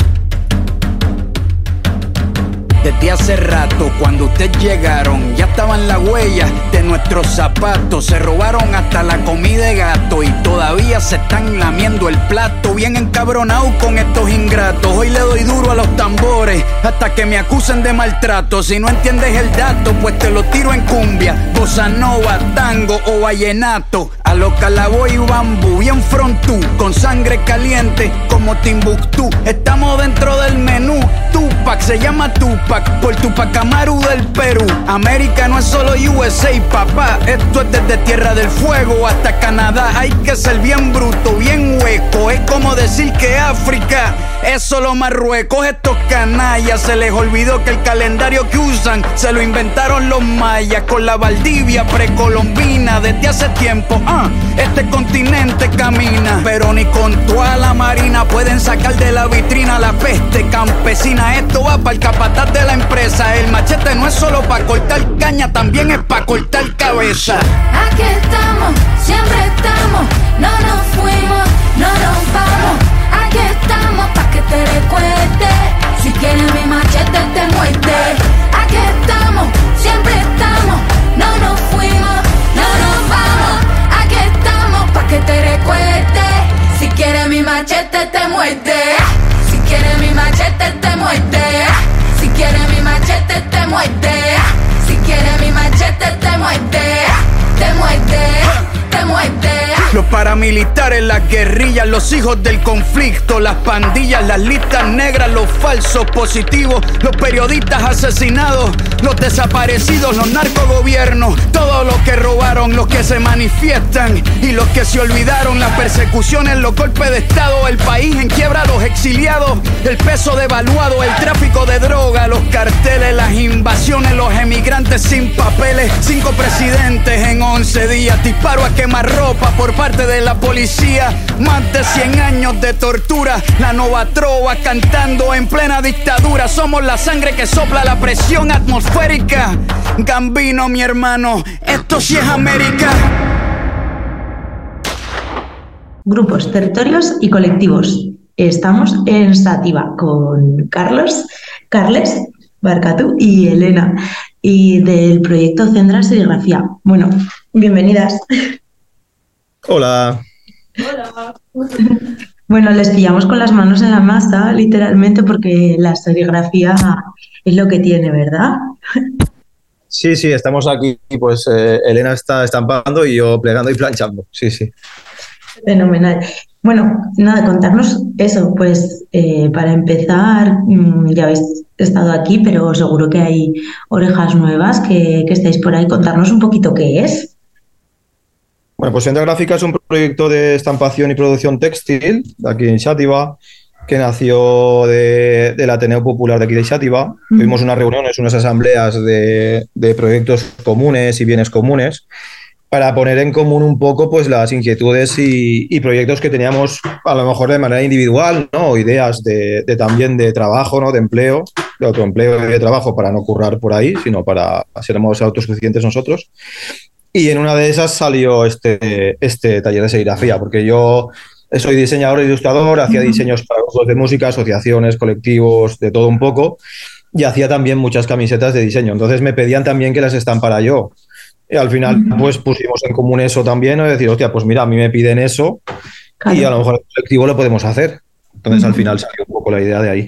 Desde hace rato, cuando ustedes llegaron, ya estaban las huellas de nuestros zapatos. Se robaron hasta la comida de gato y todavía se están lamiendo el plato. Bien encabronados con estos ingratos. Hoy le doy duro a los tambores hasta que me acusen de maltrato. Si no entiendes el dato, pues te lo tiro en cumbia, bossa nova, tango o vallenato. A los Calaboy y bambú, bien frontú, con sangre caliente como Timbuktu. Estamos dentro del menú. Tupac se llama Tupac por Tupac Amaru del Perú. América no es solo U S A, papá. Esto es desde Tierra del Fuego hasta Canadá. Hay que ser bien bruto, bien hueco. Es como decir que África es solo Marruecos. Estos canallas se les olvidó que el calendario que usan se lo inventaron los mayas con la Valdivia precolombina. Desde hace tiempo, ah, este continente camina, pero ni con toda la marina pueden sacar de la vitrina la peste campesina. Esto va para el capataz de la empresa. El machete no es solo para cortar caña, también es para cortar cabeza. Aquí estamos, siempre estamos, no nos fuimos, no nos vamos. Aquí estamos pa' que te recuerde. Si quieres mi machete te muerde. Aquí estamos, siempre estamos, no nos fuimos, no nos vamos. Aquí estamos pa' que te recuerde. Si quieres mi machete te muerde. Si quieres mi machete te muerde. Si quieres mi machete te muerde. Si quieres mi machete te muerde. Te muerde, te muerde. Los paramilitares, las guerrillas, los hijos del conflicto, las pandillas, las listas negras, los falsos positivos, los periodistas asesinados, los desaparecidos, los narcogobiernos, todos los que robaron, los que se manifiestan y los que se olvidaron, las persecuciones, los golpes de estado, el país en quiebra, los exiliados, el peso devaluado, el tráfico de droga, los carteles, las invasiones, los emigrantes sin papeles, cinco presidentes en once días, disparo a quemarropa por parte de la policía, más de cien años de tortura, la nova trova cantando en plena dictadura. Somos la sangre que sopla la presión atmosférica. Gambino, mi hermano, esto sí es América. Grupos, territorios y colectivos. Estamos en Sativa con Carlos, Carles, Barkatu y Elena, y del proyecto Cendra Serigrafía. Bueno, bienvenidas. Hola. Hola. Bueno, les pillamos con las manos en la masa, literalmente, porque la serigrafía es lo que tiene, ¿verdad? Sí, sí, estamos aquí, pues eh, Elena está estampando y yo plegando y planchando, sí, sí. Fenomenal. Bueno, nada, contarnos eso, pues eh, para empezar, ya habéis estado aquí, pero seguro que hay orejas nuevas que, que estáis por ahí. Contarnos un poquito qué es. Bueno, pues Cendra Gráfica es un proyecto de estampación y producción textil de aquí en Xàtiva, que nació de, del Ateneo Popular de aquí de Xàtiva. Mm. Tuvimos unas reuniones, unas asambleas de, de proyectos comunes y bienes comunes para poner en común un poco pues las inquietudes y, y proyectos que teníamos a lo mejor de manera individual, ¿no? Ideas de, de también de trabajo, ¿no? De empleo, de autoempleo y de trabajo para no currar por ahí, sino para ser más autosuficientes nosotros. Y en una de esas salió este, este taller de serigrafía, porque yo soy diseñador e ilustrador, hacía diseños para grupos de música, asociaciones, colectivos, de todo un poco, y hacía también muchas camisetas de diseño. Entonces me pedían también que las estampara yo. Y al final pues pusimos en común eso también, ¿no? Es decir, hostia, pues mira, a mí me piden eso, claro, y a lo mejor el colectivo lo podemos hacer. Entonces al final salió un poco la idea de ahí.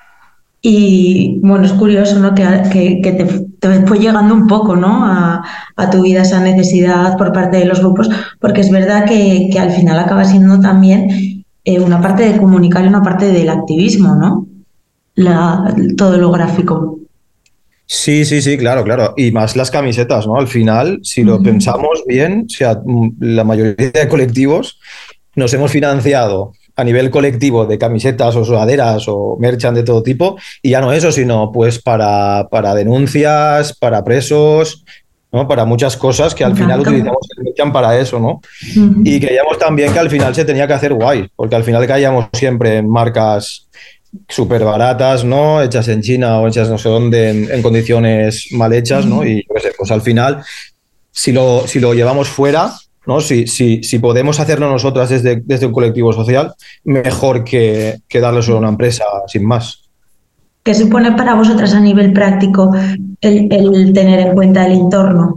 Y bueno, es curioso, ¿no? Que, que, que te, te fue llegando un poco, ¿no? A, a tu vida esa necesidad por parte de los grupos, porque es verdad que, que al final acaba siendo también eh, una parte de comunicar y una parte del activismo, ¿no? La, todo lo gráfico. Sí, sí, sí, claro, claro. Y más las camisetas, ¿no? Al final, si lo uh-huh. pensamos bien, o sea, la mayoría de colectivos nos hemos financiado a nivel colectivo de camisetas o sudaderas o merchan de todo tipo, y ya no eso, sino pues para, para denuncias, para presos, ¿no? Para muchas cosas que al final utilizamos el merchan para eso, ¿no? Uh-huh. Y creíamos también que al final se tenía que hacer guay, porque al final caíamos siempre en marcas súper baratas, ¿no? Hechas en China o hechas no sé dónde, en, en condiciones mal hechas, ¿no? Y yo qué sé, pues al final, si lo, si lo llevamos fuera, ¿no? Si, si, si podemos hacerlo nosotras desde, desde un colectivo social, mejor que, que darlo solo a una empresa sin más. ¿Qué supone para vosotras a nivel práctico el, el tener en cuenta el entorno?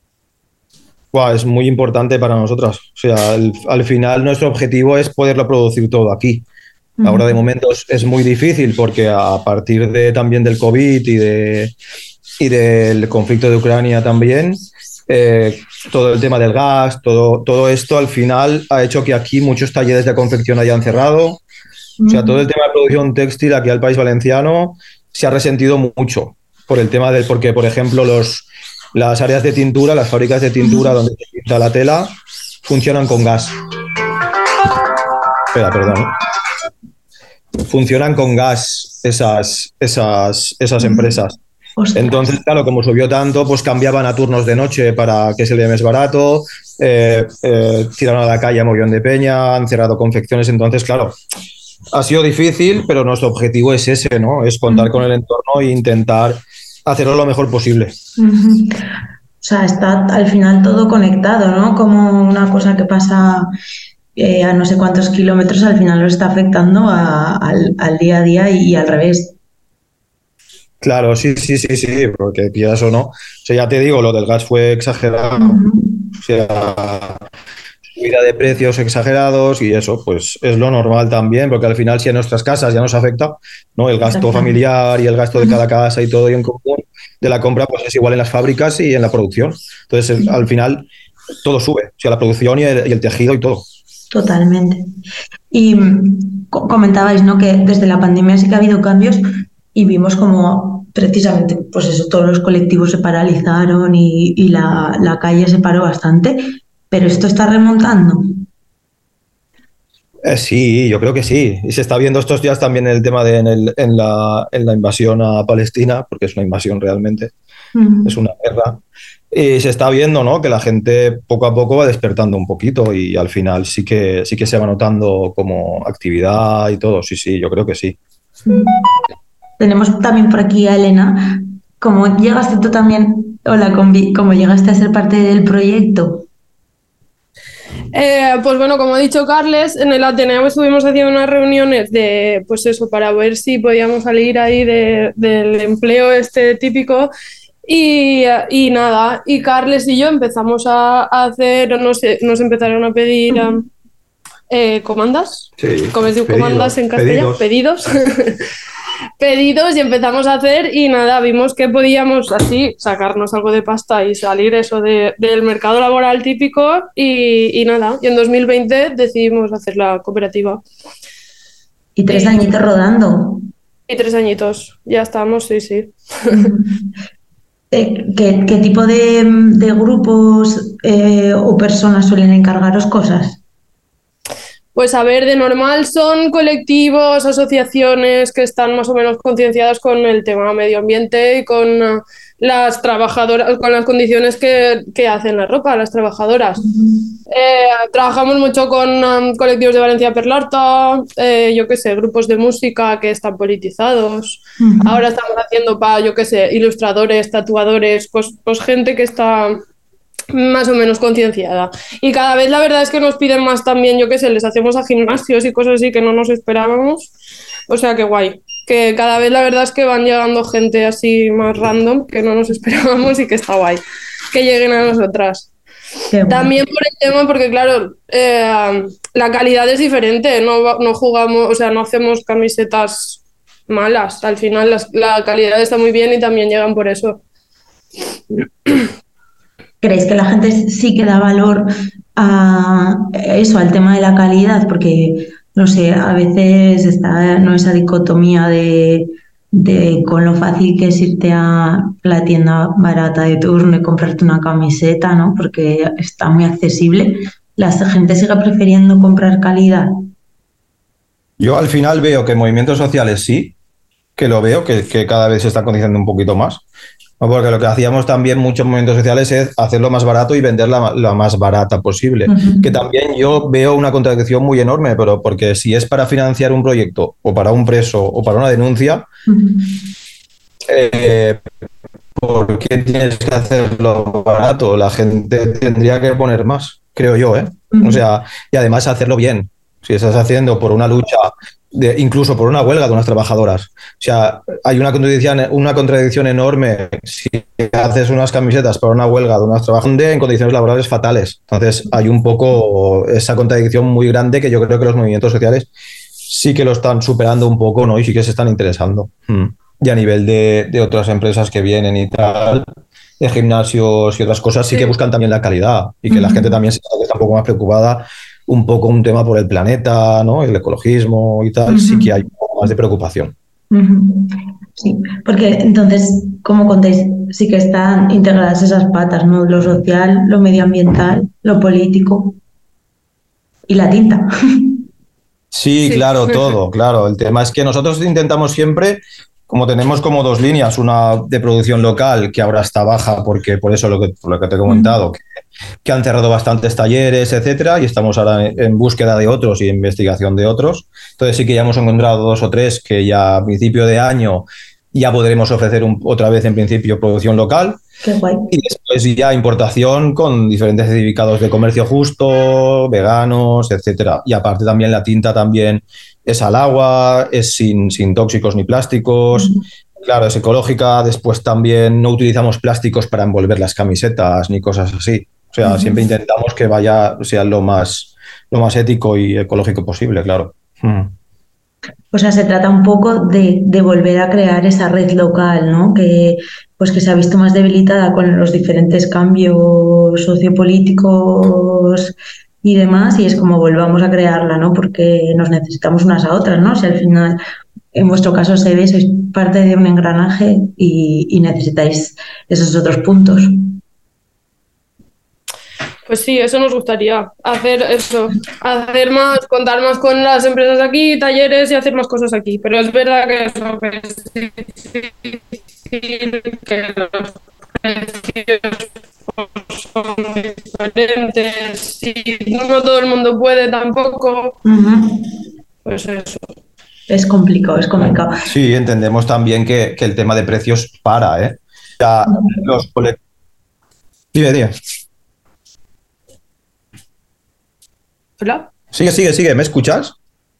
Wow, es muy importante para nosotras. O sea, el, al final nuestro objetivo es poderlo producir todo aquí. Uh-huh. Ahora de momento es, es muy difícil porque a partir de, también del COVID y, de, y del conflicto de Ucrania también, eh, todo el tema del gas, todo, todo esto al final ha hecho que aquí muchos talleres de confección hayan cerrado. Uh-huh. O sea, todo el tema de producción textil aquí al País Valenciano se ha resentido mucho por el tema del, porque por ejemplo los Las áreas de tintura, las fábricas de tintura donde se pinta la tela, funcionan con gas. Espera, perdón. Funcionan con gas esas, esas, esas empresas. Entonces, claro, como subió tanto, pues cambiaban a turnos de noche para que se le dé más barato, eh, eh, tiraron a la calle a mogollón de peña, han cerrado confecciones. Entonces, claro, ha sido difícil, pero nuestro objetivo es ese, ¿no? Es contar con el entorno e intentar hacerlo lo mejor posible. Uh-huh. O sea, está al final todo conectado, ¿no? Como una cosa que pasa eh, a no sé cuántos kilómetros al final lo está afectando a, al, al día a día y, y al revés. Claro, sí, sí, sí, sí, porque quieras o no. O sea, ya te digo, lo del gas fue exagerado. Uh-huh. O sea, subida de precios exagerados y eso, pues es lo normal también, porque al final si a nuestras casas ya nos afecta, ¿no? El gasto Exacto. familiar y el gasto de cada casa y todo y en común de la compra, pues es igual en las fábricas y en la producción. Entonces, al final, todo sube, o sea, la producción y el, y el tejido y todo. Totalmente. Y comentabais, ¿no?, que desde la pandemia sí que ha habido cambios y vimos como precisamente, pues eso, todos los colectivos se paralizaron y, y la, la calle se paró bastante. ¿Pero esto está remontando? Eh, sí, yo creo que sí. Y se está viendo estos días también el tema de en, el, en, la, en la invasión a Palestina, porque es una invasión realmente, uh-huh. es una guerra. Y se está viendo, ¿no?, que la gente poco a poco va despertando un poquito y al final sí que, sí que se va notando como actividad y todo. Sí, sí, yo creo que sí. Uh-huh. Tenemos también por aquí a Elena. ¿Cómo llegaste tú también, hola, cómo llegaste a ser parte del proyecto? Eh, pues bueno, como ha dicho Carles, en el Ateneo estuvimos haciendo unas reuniones de, pues eso, para ver si podíamos salir ahí de, del empleo este típico y, y nada, y Carles y yo empezamos a, a hacer, nos, nos empezaron a pedir um, eh, comandas, sí, ¿cómo es decir comandas en castellano? Pedidos. Pedidos. pedidos y empezamos a hacer y nada, vimos que podíamos así sacarnos algo de pasta y salir eso de, del mercado laboral típico y, y nada, y en dos mil veinte decidimos hacer la cooperativa. Y tres y, añitos rodando. Y tres añitos, ya estamos, sí, sí. ¿Qué, qué tipo de, de grupos eh, o personas suelen encargaros cosas? Pues a ver, de normal son colectivos, asociaciones que están más o menos concienciadas con el tema medio ambiente y con uh, las trabajadoras, con las condiciones que, que hacen la ropa, las trabajadoras. Uh-huh. Eh, trabajamos mucho con um, colectivos de Valencia per l'Horta, eh, yo qué sé, grupos de música que están politizados. Uh-huh. Ahora estamos haciendo para, yo qué sé, ilustradores, tatuadores, pues, pues gente que está más o menos concienciada. Y cada vez la verdad es que nos piden más también, yo qué sé, les hacemos a gimnasios y cosas así que no nos esperábamos. O sea que guay. Que cada vez la verdad es que van llegando gente así más random que no nos esperábamos y que está guay. Que lleguen a nosotras. Bueno. También por el tema, porque claro, eh, la calidad es diferente. No, no jugamos, o sea, no hacemos camisetas malas. Al final las, la calidad está muy bien y también llegan por eso. ¿Creéis que la gente sí que da valor a eso, al tema de la calidad? Porque, no sé, a veces está no esa dicotomía de, de con lo fácil que es irte a la tienda barata de turno y comprarte una camiseta, ¿no? Porque está muy accesible. ¿La gente sigue prefiriendo comprar calidad? Yo al final veo que movimientos sociales sí, que lo veo, que, que cada vez se está condicionando un poquito más. Porque lo que hacíamos también muchos movimientos sociales es hacerlo más barato y venderla la más barata posible. Uh-huh. Que también yo veo una contradicción muy enorme, pero porque si es para financiar un proyecto o para un preso o para una denuncia, uh-huh. eh, ¿por qué tienes que hacerlo barato? La gente tendría que poner más, que creo yo, ¿eh? Uh-huh. O sea, y además hacerlo bien. Si estás haciendo por una lucha, de, incluso por una huelga de unas trabajadoras. O sea, hay una contradicción, una contradicción enorme si haces unas camisetas para una huelga de unas trabajadoras en condiciones laborales fatales. Entonces hay un poco esa contradicción muy grande que yo creo que los movimientos sociales sí que lo están superando un poco, ¿no? Y sí que se están interesando. Hmm. Y a nivel de, de otras empresas que vienen y tal, de gimnasios y otras cosas, sí, sí que buscan también la calidad y que uh-huh. la gente también está un poco más preocupada, un poco un tema por el planeta, ¿no? El ecologismo y tal, uh-huh. sí que hay un poco más de preocupación. Uh-huh. Sí, porque entonces, como contáis, sí que están integradas esas patas, ¿no? Lo social, lo medioambiental, lo político y la tinta. Sí, sí, claro, todo, claro. El tema es que nosotros intentamos siempre, como tenemos como dos líneas, una de producción local, que ahora está baja porque por eso lo que, por lo que te he comentado, uh-huh. que, que han cerrado bastantes talleres, etcétera, y estamos ahora en, en búsqueda de otros y investigación de otros. Entonces sí que ya hemos encontrado dos o tres que ya a principio de año ya podremos ofrecer un, otra vez en principio producción local. Qué guay. Y después ya importación con diferentes certificados de comercio justo, veganos, etcétera. Y aparte también la tinta también es al agua, es sin, sin tóxicos ni plásticos. Uh-huh. Claro, es ecológica. Después también no utilizamos plásticos para envolver las camisetas ni cosas así. O sea, uh-huh. siempre intentamos que vaya, sea lo más, lo más ético y ecológico posible, claro. Uh-huh. O sea, se trata un poco de, de volver a crear esa red local, ¿no? Que, pues que se ha visto más debilitada con los diferentes cambios sociopolíticos y demás, y es como volvamos a crearla, ¿no? Porque nos necesitamos unas a otras, ¿no? Si al final, en vuestro caso se ve, sois parte de un engranaje y, y necesitáis esos otros puntos. Pues sí, eso nos gustaría, hacer eso, hacer más, contar más con las empresas aquí, talleres y hacer más cosas aquí. Pero es verdad que eso que es difícil, que los precios son diferentes y no todo el mundo puede tampoco. Uh-huh. Pues eso. Es complicado, es complicado. Sí, entendemos también que, que el tema de precios para, ¿eh? Ya los colectivos... Dime, dime. ¿Hola? Sigue, sigue, sigue. ¿Me escuchas?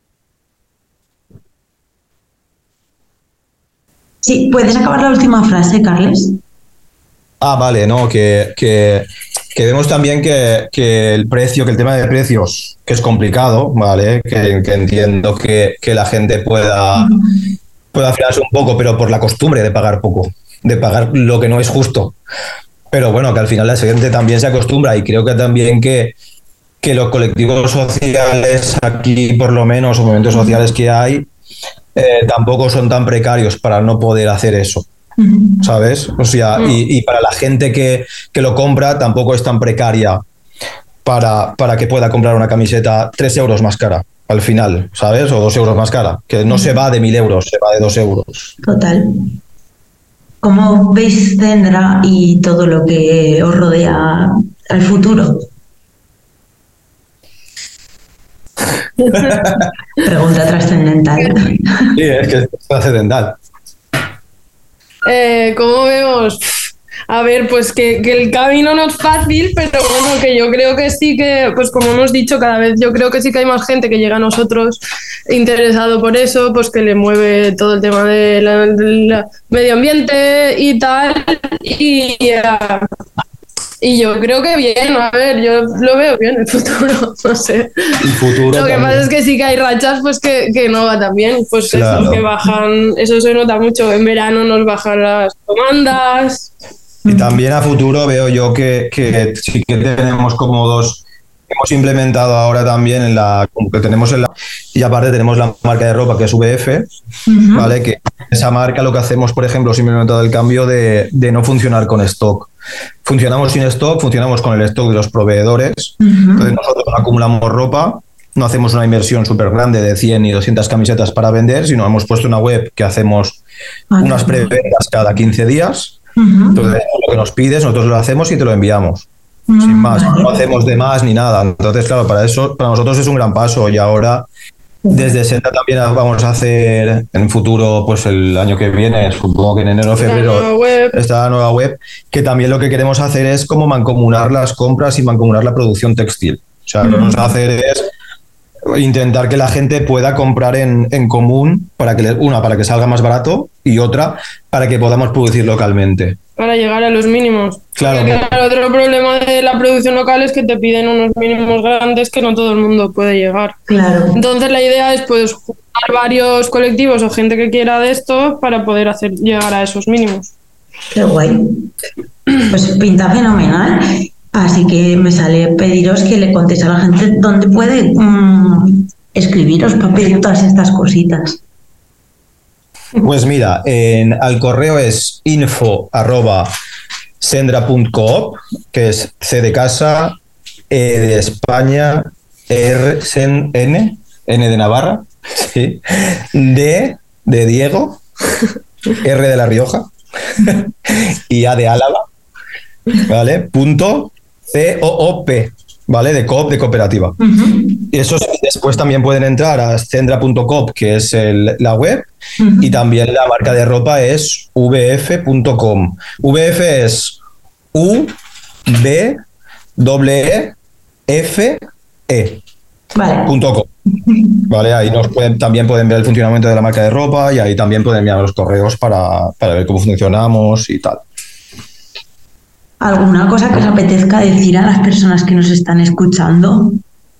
Sí, ¿puedes acabar la última frase, Carles? Ah, vale, no, que, que, que vemos también que, que el precio, que el tema de precios, que es complicado, ¿vale? Que, que entiendo que, que la gente pueda, pueda frenarse un poco, pero por la costumbre de pagar poco, de pagar lo que no es justo. Pero bueno, que al final la gente también se acostumbra y creo que también que que los colectivos sociales aquí, por lo menos, o movimientos sociales que hay, eh, tampoco son tan precarios para no poder hacer eso, ¿sabes? O sea, y, y para la gente que, que lo compra tampoco es tan precaria para, para que pueda comprar una camiseta tres euros más cara al final, ¿sabes? O dos euros más cara, que no se va de mil euros, se va de dos euros. Total. ¿Cómo veis Zendra y todo lo que os rodea al futuro? Pregunta trascendental. Sí, es que es trascendental. Eh, ¿Cómo vemos? A ver, pues que, que el camino no es fácil, pero bueno, que yo creo que sí que, pues como hemos dicho, cada vez yo creo que sí que hay más gente que llega a nosotros interesado por eso, pues que le mueve todo el tema del de medio ambiente y tal, y... Uh, Y yo creo que bien, a ver, yo lo veo bien el futuro, no sé. El futuro lo que también. pasa es que sí que hay rachas pues que, que no va tan bien, pues claro. Eso, que bajan, eso se nota mucho, en verano nos bajan las demandas. Y también a futuro veo yo que, que sí que tenemos como dos, hemos implementado ahora también en la, como que tenemos en la, y aparte tenemos la marca de ropa que es V F, uh-huh. ¿vale? Que esa marca lo que hacemos, por ejemplo, es implementado el cambio de, de no funcionar con stock. Funcionamos sin stock, funcionamos con el stock de los proveedores. Uh-huh. Entonces nosotros no acumulamos ropa, no hacemos una inversión súper grande de cien y doscientas camisetas para vender, sino hemos puesto una web que hacemos uh-huh. unas preventas cada quince días. Uh-huh. Entonces lo que nos pides, nosotros lo hacemos y te lo enviamos. Uh-huh. Sin más, no hacemos de más ni nada. Entonces, claro, para eso, para nosotros es un gran paso y ahora Desde Senda también vamos a hacer en futuro, pues el año que viene, supongo que en enero o febrero, esta nueva web, que también lo que queremos hacer es como mancomunar las compras y mancomunar la producción textil. O sea, lo que vamos a hacer es intentar que la gente pueda comprar en, en común, para que una, para que salga más barato, y otra, para que podamos producir localmente. Para llegar a los mínimos. Claro. Porque, claro, otro problema de la producción local es que te piden unos mínimos grandes que no todo el mundo puede llegar. Claro. Entonces la idea es pues juntar varios colectivos o gente que quiera de esto para poder hacer llegar a esos mínimos. Qué guay. Pues pinta fenomenal. Así que me sale pediros que le contéis a la gente dónde puede mmm, escribiros para pedir todas estas cositas. Pues mira, en, al correo es info arroba sendra punto coop, que es C de casa, E de España, R, sen, N, N de Navarra, sí, D de Diego, R de La Rioja y A de Álava, ¿vale? Punto C O O P, ¿vale? De coop, de cooperativa. Uh-huh. Y eso sí, después también pueden entrar a sendra punto coop, que es el, la web, uh-huh. Y también la marca de ropa es v f punto com. V F es U B E F E. Vale. Punto com. Vale, ahí nos pueden, también pueden ver el funcionamiento de la marca de ropa y ahí también pueden enviar los correos para, para ver cómo funcionamos y tal. ¿Alguna cosa que os apetezca decir a las personas que nos están escuchando?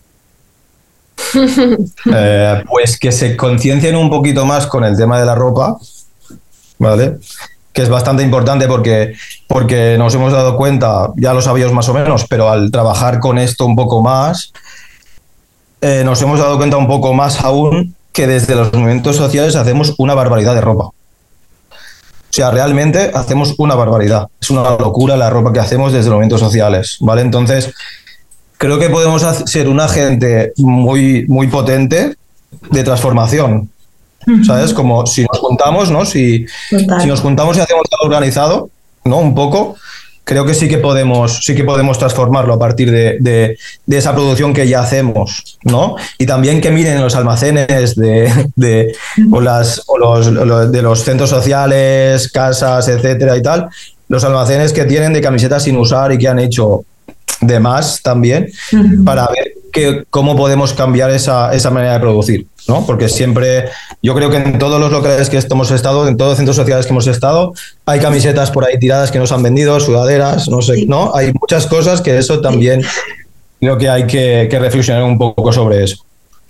Eh, pues que se conciencien un poquito más con el tema de la ropa, ¿vale? Que es bastante importante porque, porque nos hemos dado cuenta, ya lo sabíamos más o menos, pero al trabajar con esto un poco más, eh, nos hemos dado cuenta un poco más aún que desde los movimientos sociales hacemos una barbaridad de ropa. O sea, realmente hacemos una barbaridad. Es una locura la ropa que hacemos desde los movimientos sociales, ¿vale? Entonces, creo que podemos ser un agente muy, muy potente de transformación, ¿sabes? Como si nos juntamos, ¿no? Si, si nos juntamos y hacemos algo organizado, ¿no? Un poco, creo que sí que podemos, sí que podemos transformarlo a partir de, de, de esa producción que ya hacemos, ¿no? Y también que miren los almacenes de, de, o las, o los, los, de los centros sociales, casas, etcétera y tal, los almacenes que tienen de camisetas sin usar y que han hecho de más también, uh-huh. Para ver que, cómo podemos cambiar esa, esa manera de producir, ¿no? Porque siempre, yo creo que en todos los locales que hemos estado, en todos los centros sociales que hemos estado, hay camisetas por ahí tiradas que nos han vendido, sudaderas, no sé, sí. ¿No? Hay muchas cosas que eso también, sí. Creo que hay que, que reflexionar un poco sobre eso.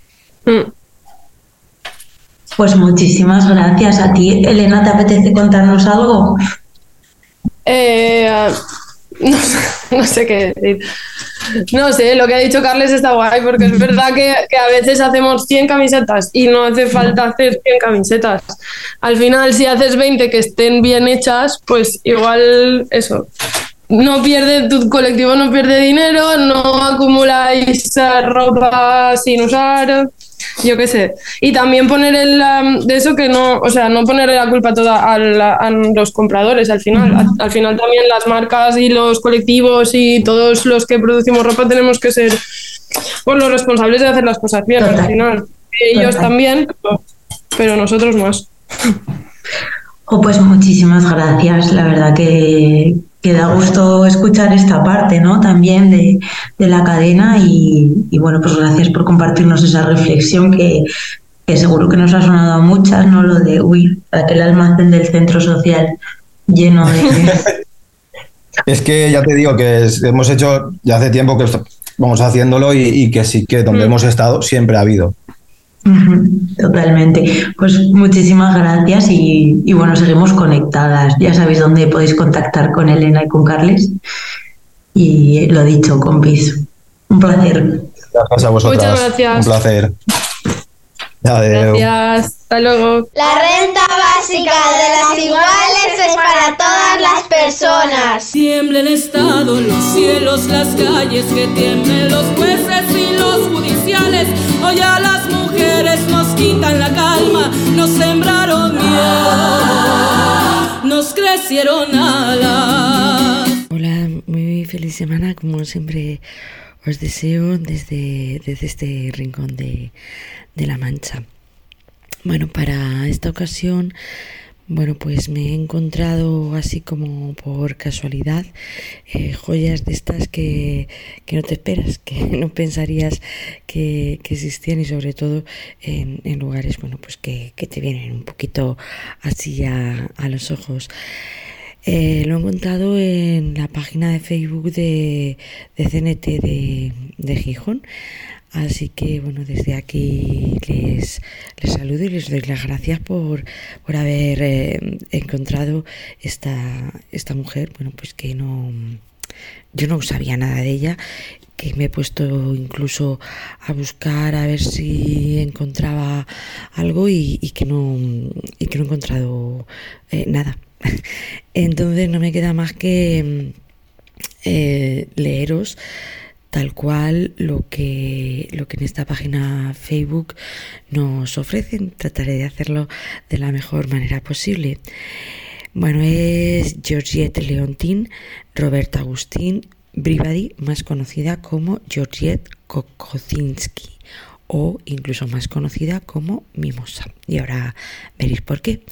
Pues muchísimas gracias a ti. Elena, ¿te apetece contarnos algo? Eh... No sé, no sé qué decir. No sé, lo que ha dicho Carles está guay, porque es verdad que, que a veces hacemos cien camisetas y no hace falta hacer cien camisetas. Al final, si haces veinte que estén bien hechas, pues igual eso. No pierde, tu colectivo no pierde dinero, no acumuláis ropa sin usar, yo qué sé. Y también poner el um, de eso que no, o sea, no ponerle la culpa toda a, la, a los compradores al final. Uh-huh. a, al final también las marcas y los colectivos y todos los que producimos ropa tenemos que ser pues, los responsables de hacer las cosas bien. Total. Al final. Ellos Total. También, pero, pero nosotros más. Oh, pues muchísimas gracias, la verdad que, que da gusto escuchar esta parte, ¿no? También de, de la cadena y, y bueno, pues gracias por compartirnos esa reflexión que, que seguro que nos ha sonado a muchas, ¿no? Lo de, uy, aquel almacén del centro social lleno de... Es que ya te digo que es, hemos hecho, ya hace tiempo que vamos haciéndolo y, y que sí que donde mm. hemos estado siempre ha habido. Totalmente. Pues muchísimas gracias y, y bueno, seguimos conectadas. Ya sabéis dónde podéis contactar con Elena y con Carles. Y lo dicho, compis. Un placer. Gracias a vosotras. Muchas gracias. Un placer. Adeu. Gracias. Hasta luego. La renta básica de las iguales es para todas las personas. Tiembla el Estado, los cielos, las calles, que tiemblen los jueces y los judiciales. Hoy a las mujeres nos quitan la calma, nos sembraron miedo, nos crecieron alas. Hola, muy feliz semana, como siempre os deseo desde, desde este rincón de, de La Mancha. Bueno, para esta ocasión, bueno, pues me he encontrado así como por casualidad eh, joyas de estas que, que no te esperas, que no pensarías que, que existían, y sobre todo en, en lugares, bueno, pues que, que te vienen un poquito así a, a los ojos. Eh, lo he encontrado en la página de Facebook de, de C N T de, de Gijón. Así que bueno, desde aquí les, les saludo y les doy las gracias por, por haber eh, encontrado esta, esta mujer, bueno, pues que no, yo no sabía nada de ella, que me he puesto incluso a buscar a ver si encontraba algo y, y que no y que no he encontrado eh, nada. Entonces no me queda más que eh, leeros tal cual lo que, lo que en esta página Facebook nos ofrecen. Trataré de hacerlo de la mejor manera posible. Bueno, es Georgette Leontine Roberta Agustín Brivadi, más conocida como Georgette Kokosinski, o incluso más conocida como Mimosa. Y ahora veréis por qué.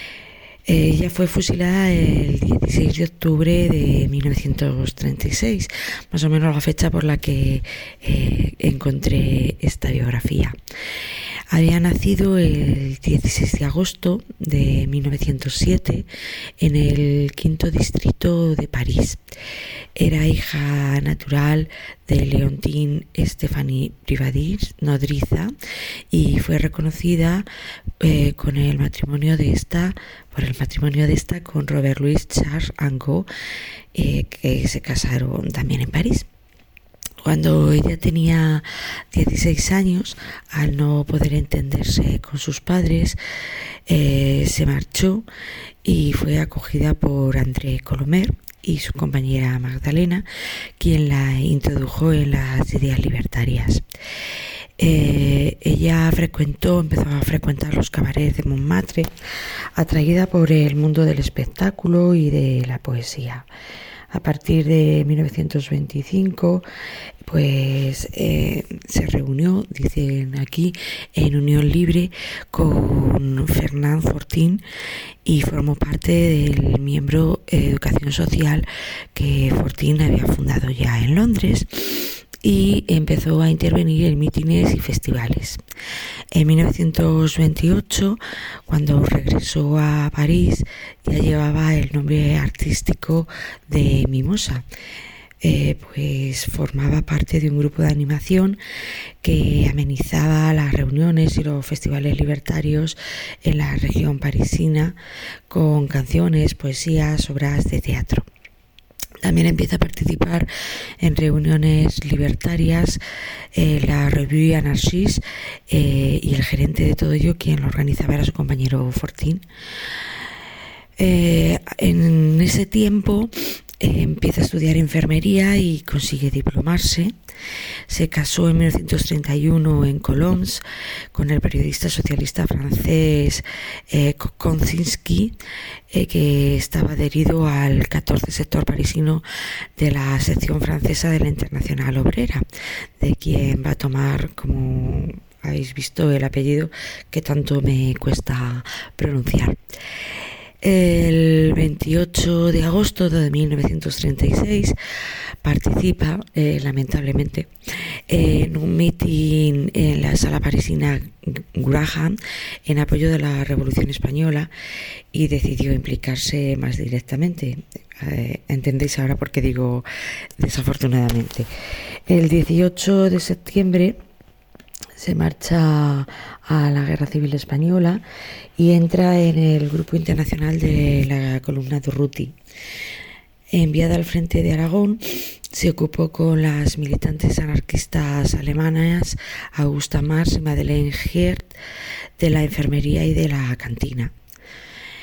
Ella fue fusilada el dieciséis de octubre de mil novecientos treinta y seis, más o menos la fecha por la que eh, encontré esta biografía. Había nacido el dieciséis de agosto de mil novecientos siete en el quinto distrito de París. Era hija natural de Leontine Stéphanie Brivadi nodriza y fue reconocida eh, con el matrimonio de esta por el matrimonio de esta con Robert Louis Charles Angot, eh, que se casaron también en París. Cuando ella tenía dieciséis años, al no poder entenderse con sus padres, eh, se marchó y fue acogida por André Colomer y su compañera Magdalena, quien la introdujo en las ideas libertarias. Eh, ella frecuentó, empezó a frecuentar los cabarets de Montmartre, atraída por el mundo del espectáculo y de la poesía. A partir de mil novecientos veinticinco, pues eh, se reunió, dicen aquí, en unión libre con Fernand Fortin y formó parte del miembro de Educación Social que Fortin había fundado ya en Londres, y empezó a intervenir en mítines y festivales. En mil novecientos veintiocho, cuando regresó a París, ya llevaba el nombre artístico de Mimosa. Eh, pues formaba parte de un grupo de animación que amenizaba las reuniones y los festivales libertarios en la región parisina con canciones, poesías, obras de teatro. También empieza a participar en reuniones libertarias, eh, la Revue Anarchiste, eh, y el gerente de todo ello, quien lo organizaba, era su compañero Fortin. Eh, en ese tiempo eh, empieza a estudiar enfermería y consigue diplomarse. Se casó en mil novecientos treinta y uno en Colombes con el periodista socialista francés eh, Kokosinski, eh, que estaba adherido al catorce sector parisino de la sección francesa de la Internacional Obrera, de quien va a tomar, como habéis visto, el apellido que tanto me cuesta pronunciar. El veintiocho de agosto de mil novecientos treinta y seis participa, eh, lamentablemente, en un mitin en la sala parisina Graham en apoyo de la Revolución Española y decidió implicarse más directamente. Eh, entendéis ahora por qué digo desafortunadamente. El dieciocho de septiembre se marcha a la Guerra Civil Española y entra en el Grupo Internacional de la Columna Durruti. Enviada al frente de Aragón, se ocupó con las militantes anarquistas alemanas Augusta Mars y Madeleine Hirt de la enfermería y de la cantina.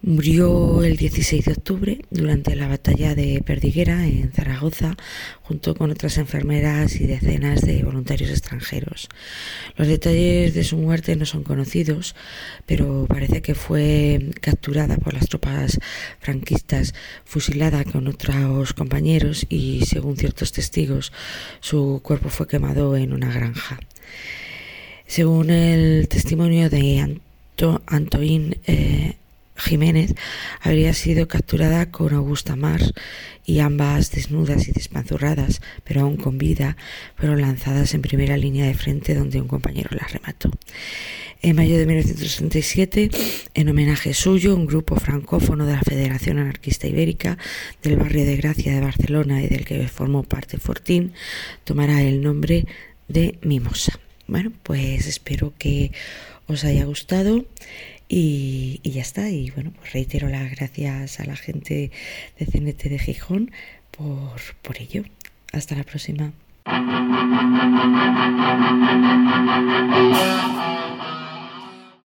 Murió el dieciséis de octubre durante la batalla de Perdiguera en Zaragoza, junto con otras enfermeras y decenas de voluntarios extranjeros. Los detalles de su muerte no son conocidos, pero parece que fue capturada por las tropas franquistas, fusilada con otros compañeros y, según ciertos testigos, su cuerpo fue quemado en una granja. Según el testimonio de Anto, Antoín eh, Jiménez, habría sido capturada con Augusta Mars y ambas, desnudas y despanzurradas, pero aún con vida, fueron lanzadas en primera línea de frente, donde un compañero las remató. En mayo de mil novecientos sesenta y siete, en homenaje suyo, un grupo francófono de la Federación Anarquista Ibérica del barrio de Gracia de Barcelona y del que formó parte Fortín, tomará el nombre de Mimosa. Bueno, pues espero que os haya gustado. Y, y ya está, y bueno, pues reitero las gracias a la gente de C N T de Gijón por, por ello. Hasta la próxima.